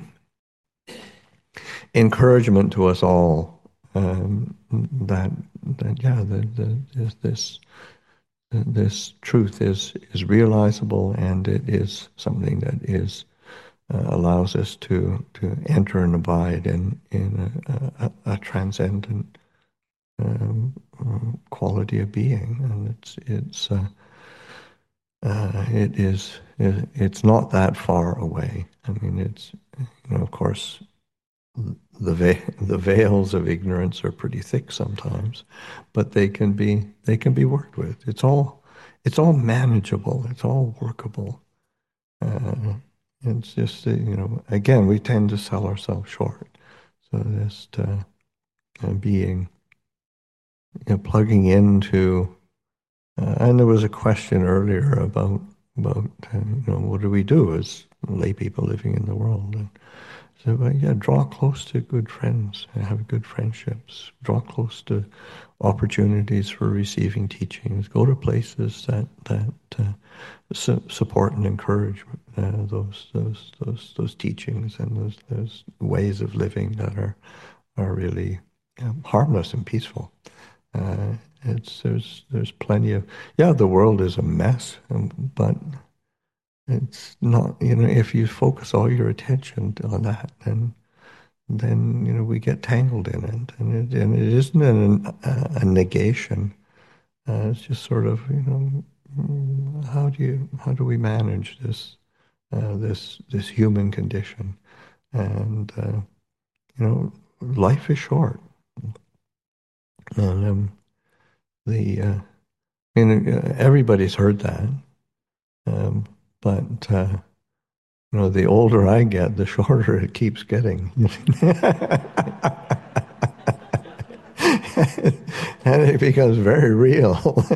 encouragement to us all, um, that that yeah, the, the, this this this truth is is realizable, and it is something that is uh, allows us to to enter and abide in in a, a, a transcendent um, quality of being, and it's it's uh, uh, it is it, it's not that far away. I mean, it's, you know, of course, the ve- the veils of ignorance are pretty thick sometimes, but they can be they can be worked with. It's all it's all manageable. It's all workable. Uh, it's just uh, you know, again, we tend to sell ourselves short. So just uh, uh, being, you know, plugging into, uh, and there was a question earlier about about uh, you know, what do we do as lay people living in the world? And so, but yeah, draw close to good friends, have good friendships, draw close to opportunities for receiving teachings, go to places that that uh, su- support and encourage uh, those those those those teachings and those those ways of living that are are really um, harmless and peaceful. Uh, it's there's there's plenty of, yeah, the world is a mess, um, but it's not, you know, if you focus all your attention on that, then then you know we get tangled in it, and it and it isn't an, a, a negation. Uh, it's just sort of, you know, mm, how do you how do we manage this uh, this this human condition? And uh, you know, life is short, and um, the uh, I mean, uh, everybody's heard that, um, but uh, you know, the older I get, the shorter it keeps getting. And it becomes very real.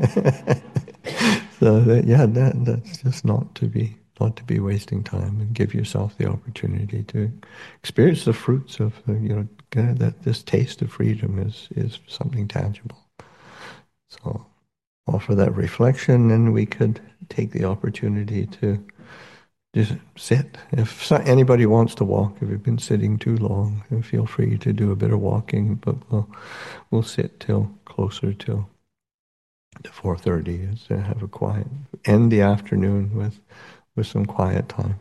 So that, yeah, that that's just not to be not to be wasting time, and give yourself the opportunity to experience the fruits of uh, you know that this taste of freedom is is something tangible. So offer that reflection, and we could take the opportunity to just sit. If so, anybody wants to walk, if you've been sitting too long, feel free to do a bit of walking, but we'll we'll sit till closer till to four thirty, is to have a quiet, end the afternoon with with some quiet time.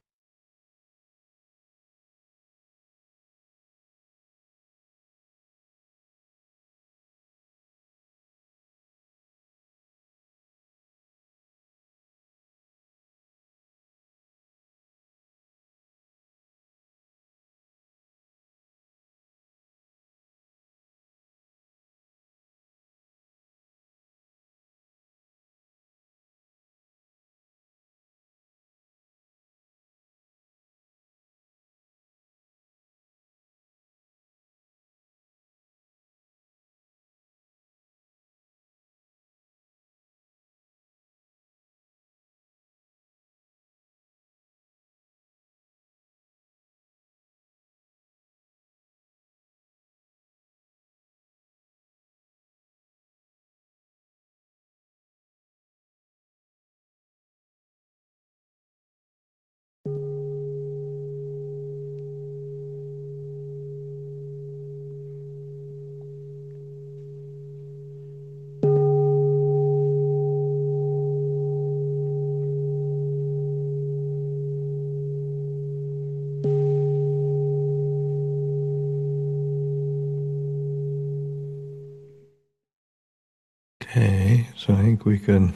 Okay, so I think we can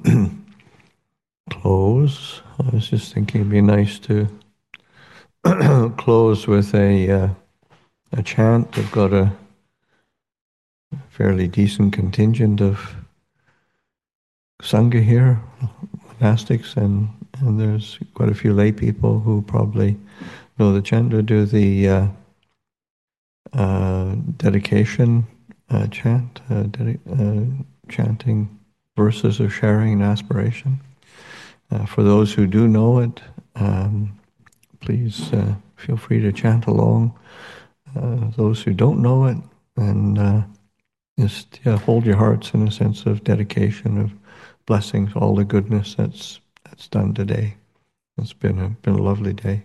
close. I was just thinking it'd be nice to close with a uh, a chant. I've got a fairly decent contingent of Sangha here, monastics, and, and there's quite a few lay people who probably know the chant. We'll do the uh, uh, dedication uh, chant, uh, dedi- uh, chanting verses of sharing and aspiration. Uh, for those who do know it, um, please uh, feel free to chant along. Uh, those who don't know it, and uh, just yeah, hold your hearts in a sense of dedication, of blessings, all the goodness that's that's done today. It's been a been a lovely day.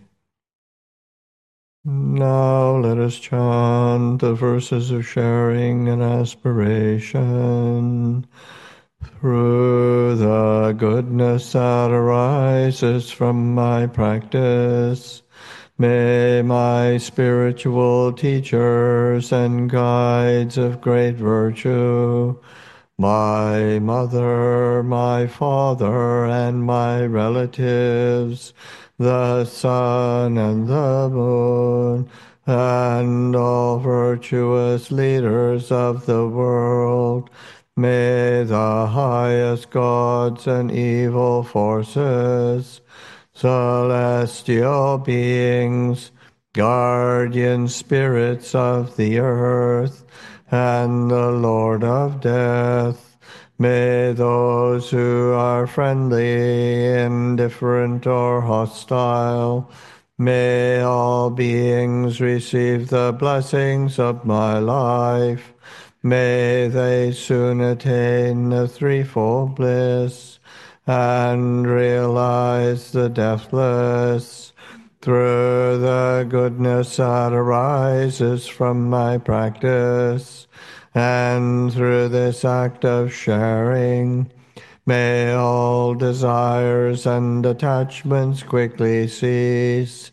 Now let us chant the verses of sharing and aspiration. Through the goodness that arises from my practice, may my spiritual teachers and guides of great virtue, my mother, my father, and my relatives, the sun and the moon, and all virtuous leaders of the world, may the highest gods and evil forces, celestial beings, guardian spirits of the earth, and the Lord of death, may those who are friendly, indifferent, or hostile, may all beings receive the blessings of my life. May they soon attain the threefold bliss and realize the deathless. Through the goodness that arises from my practice, and through this act of sharing, May all desires and attachments quickly cease.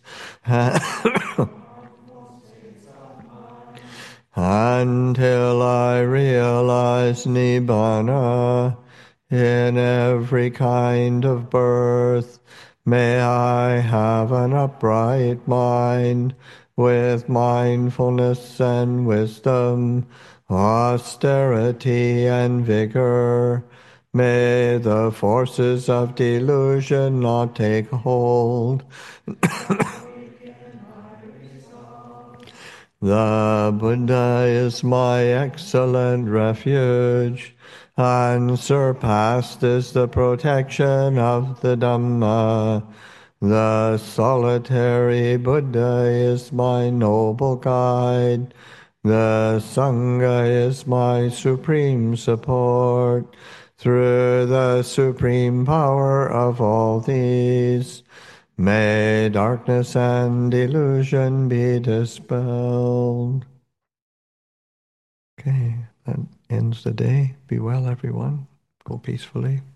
Until I realize Nibbana in every kind of birth, may I have an upright mind with mindfulness and wisdom, austerity and vigor. May the forces of delusion not take hold. The Buddha is my excellent refuge, and surpassed is the protection of the Dhamma. The solitary Buddha is my noble guide. The Sangha is my supreme support. Through the supreme power of all these, may darkness and illusion be dispelled. Okay, that ends the day. Be well, everyone. Go peacefully.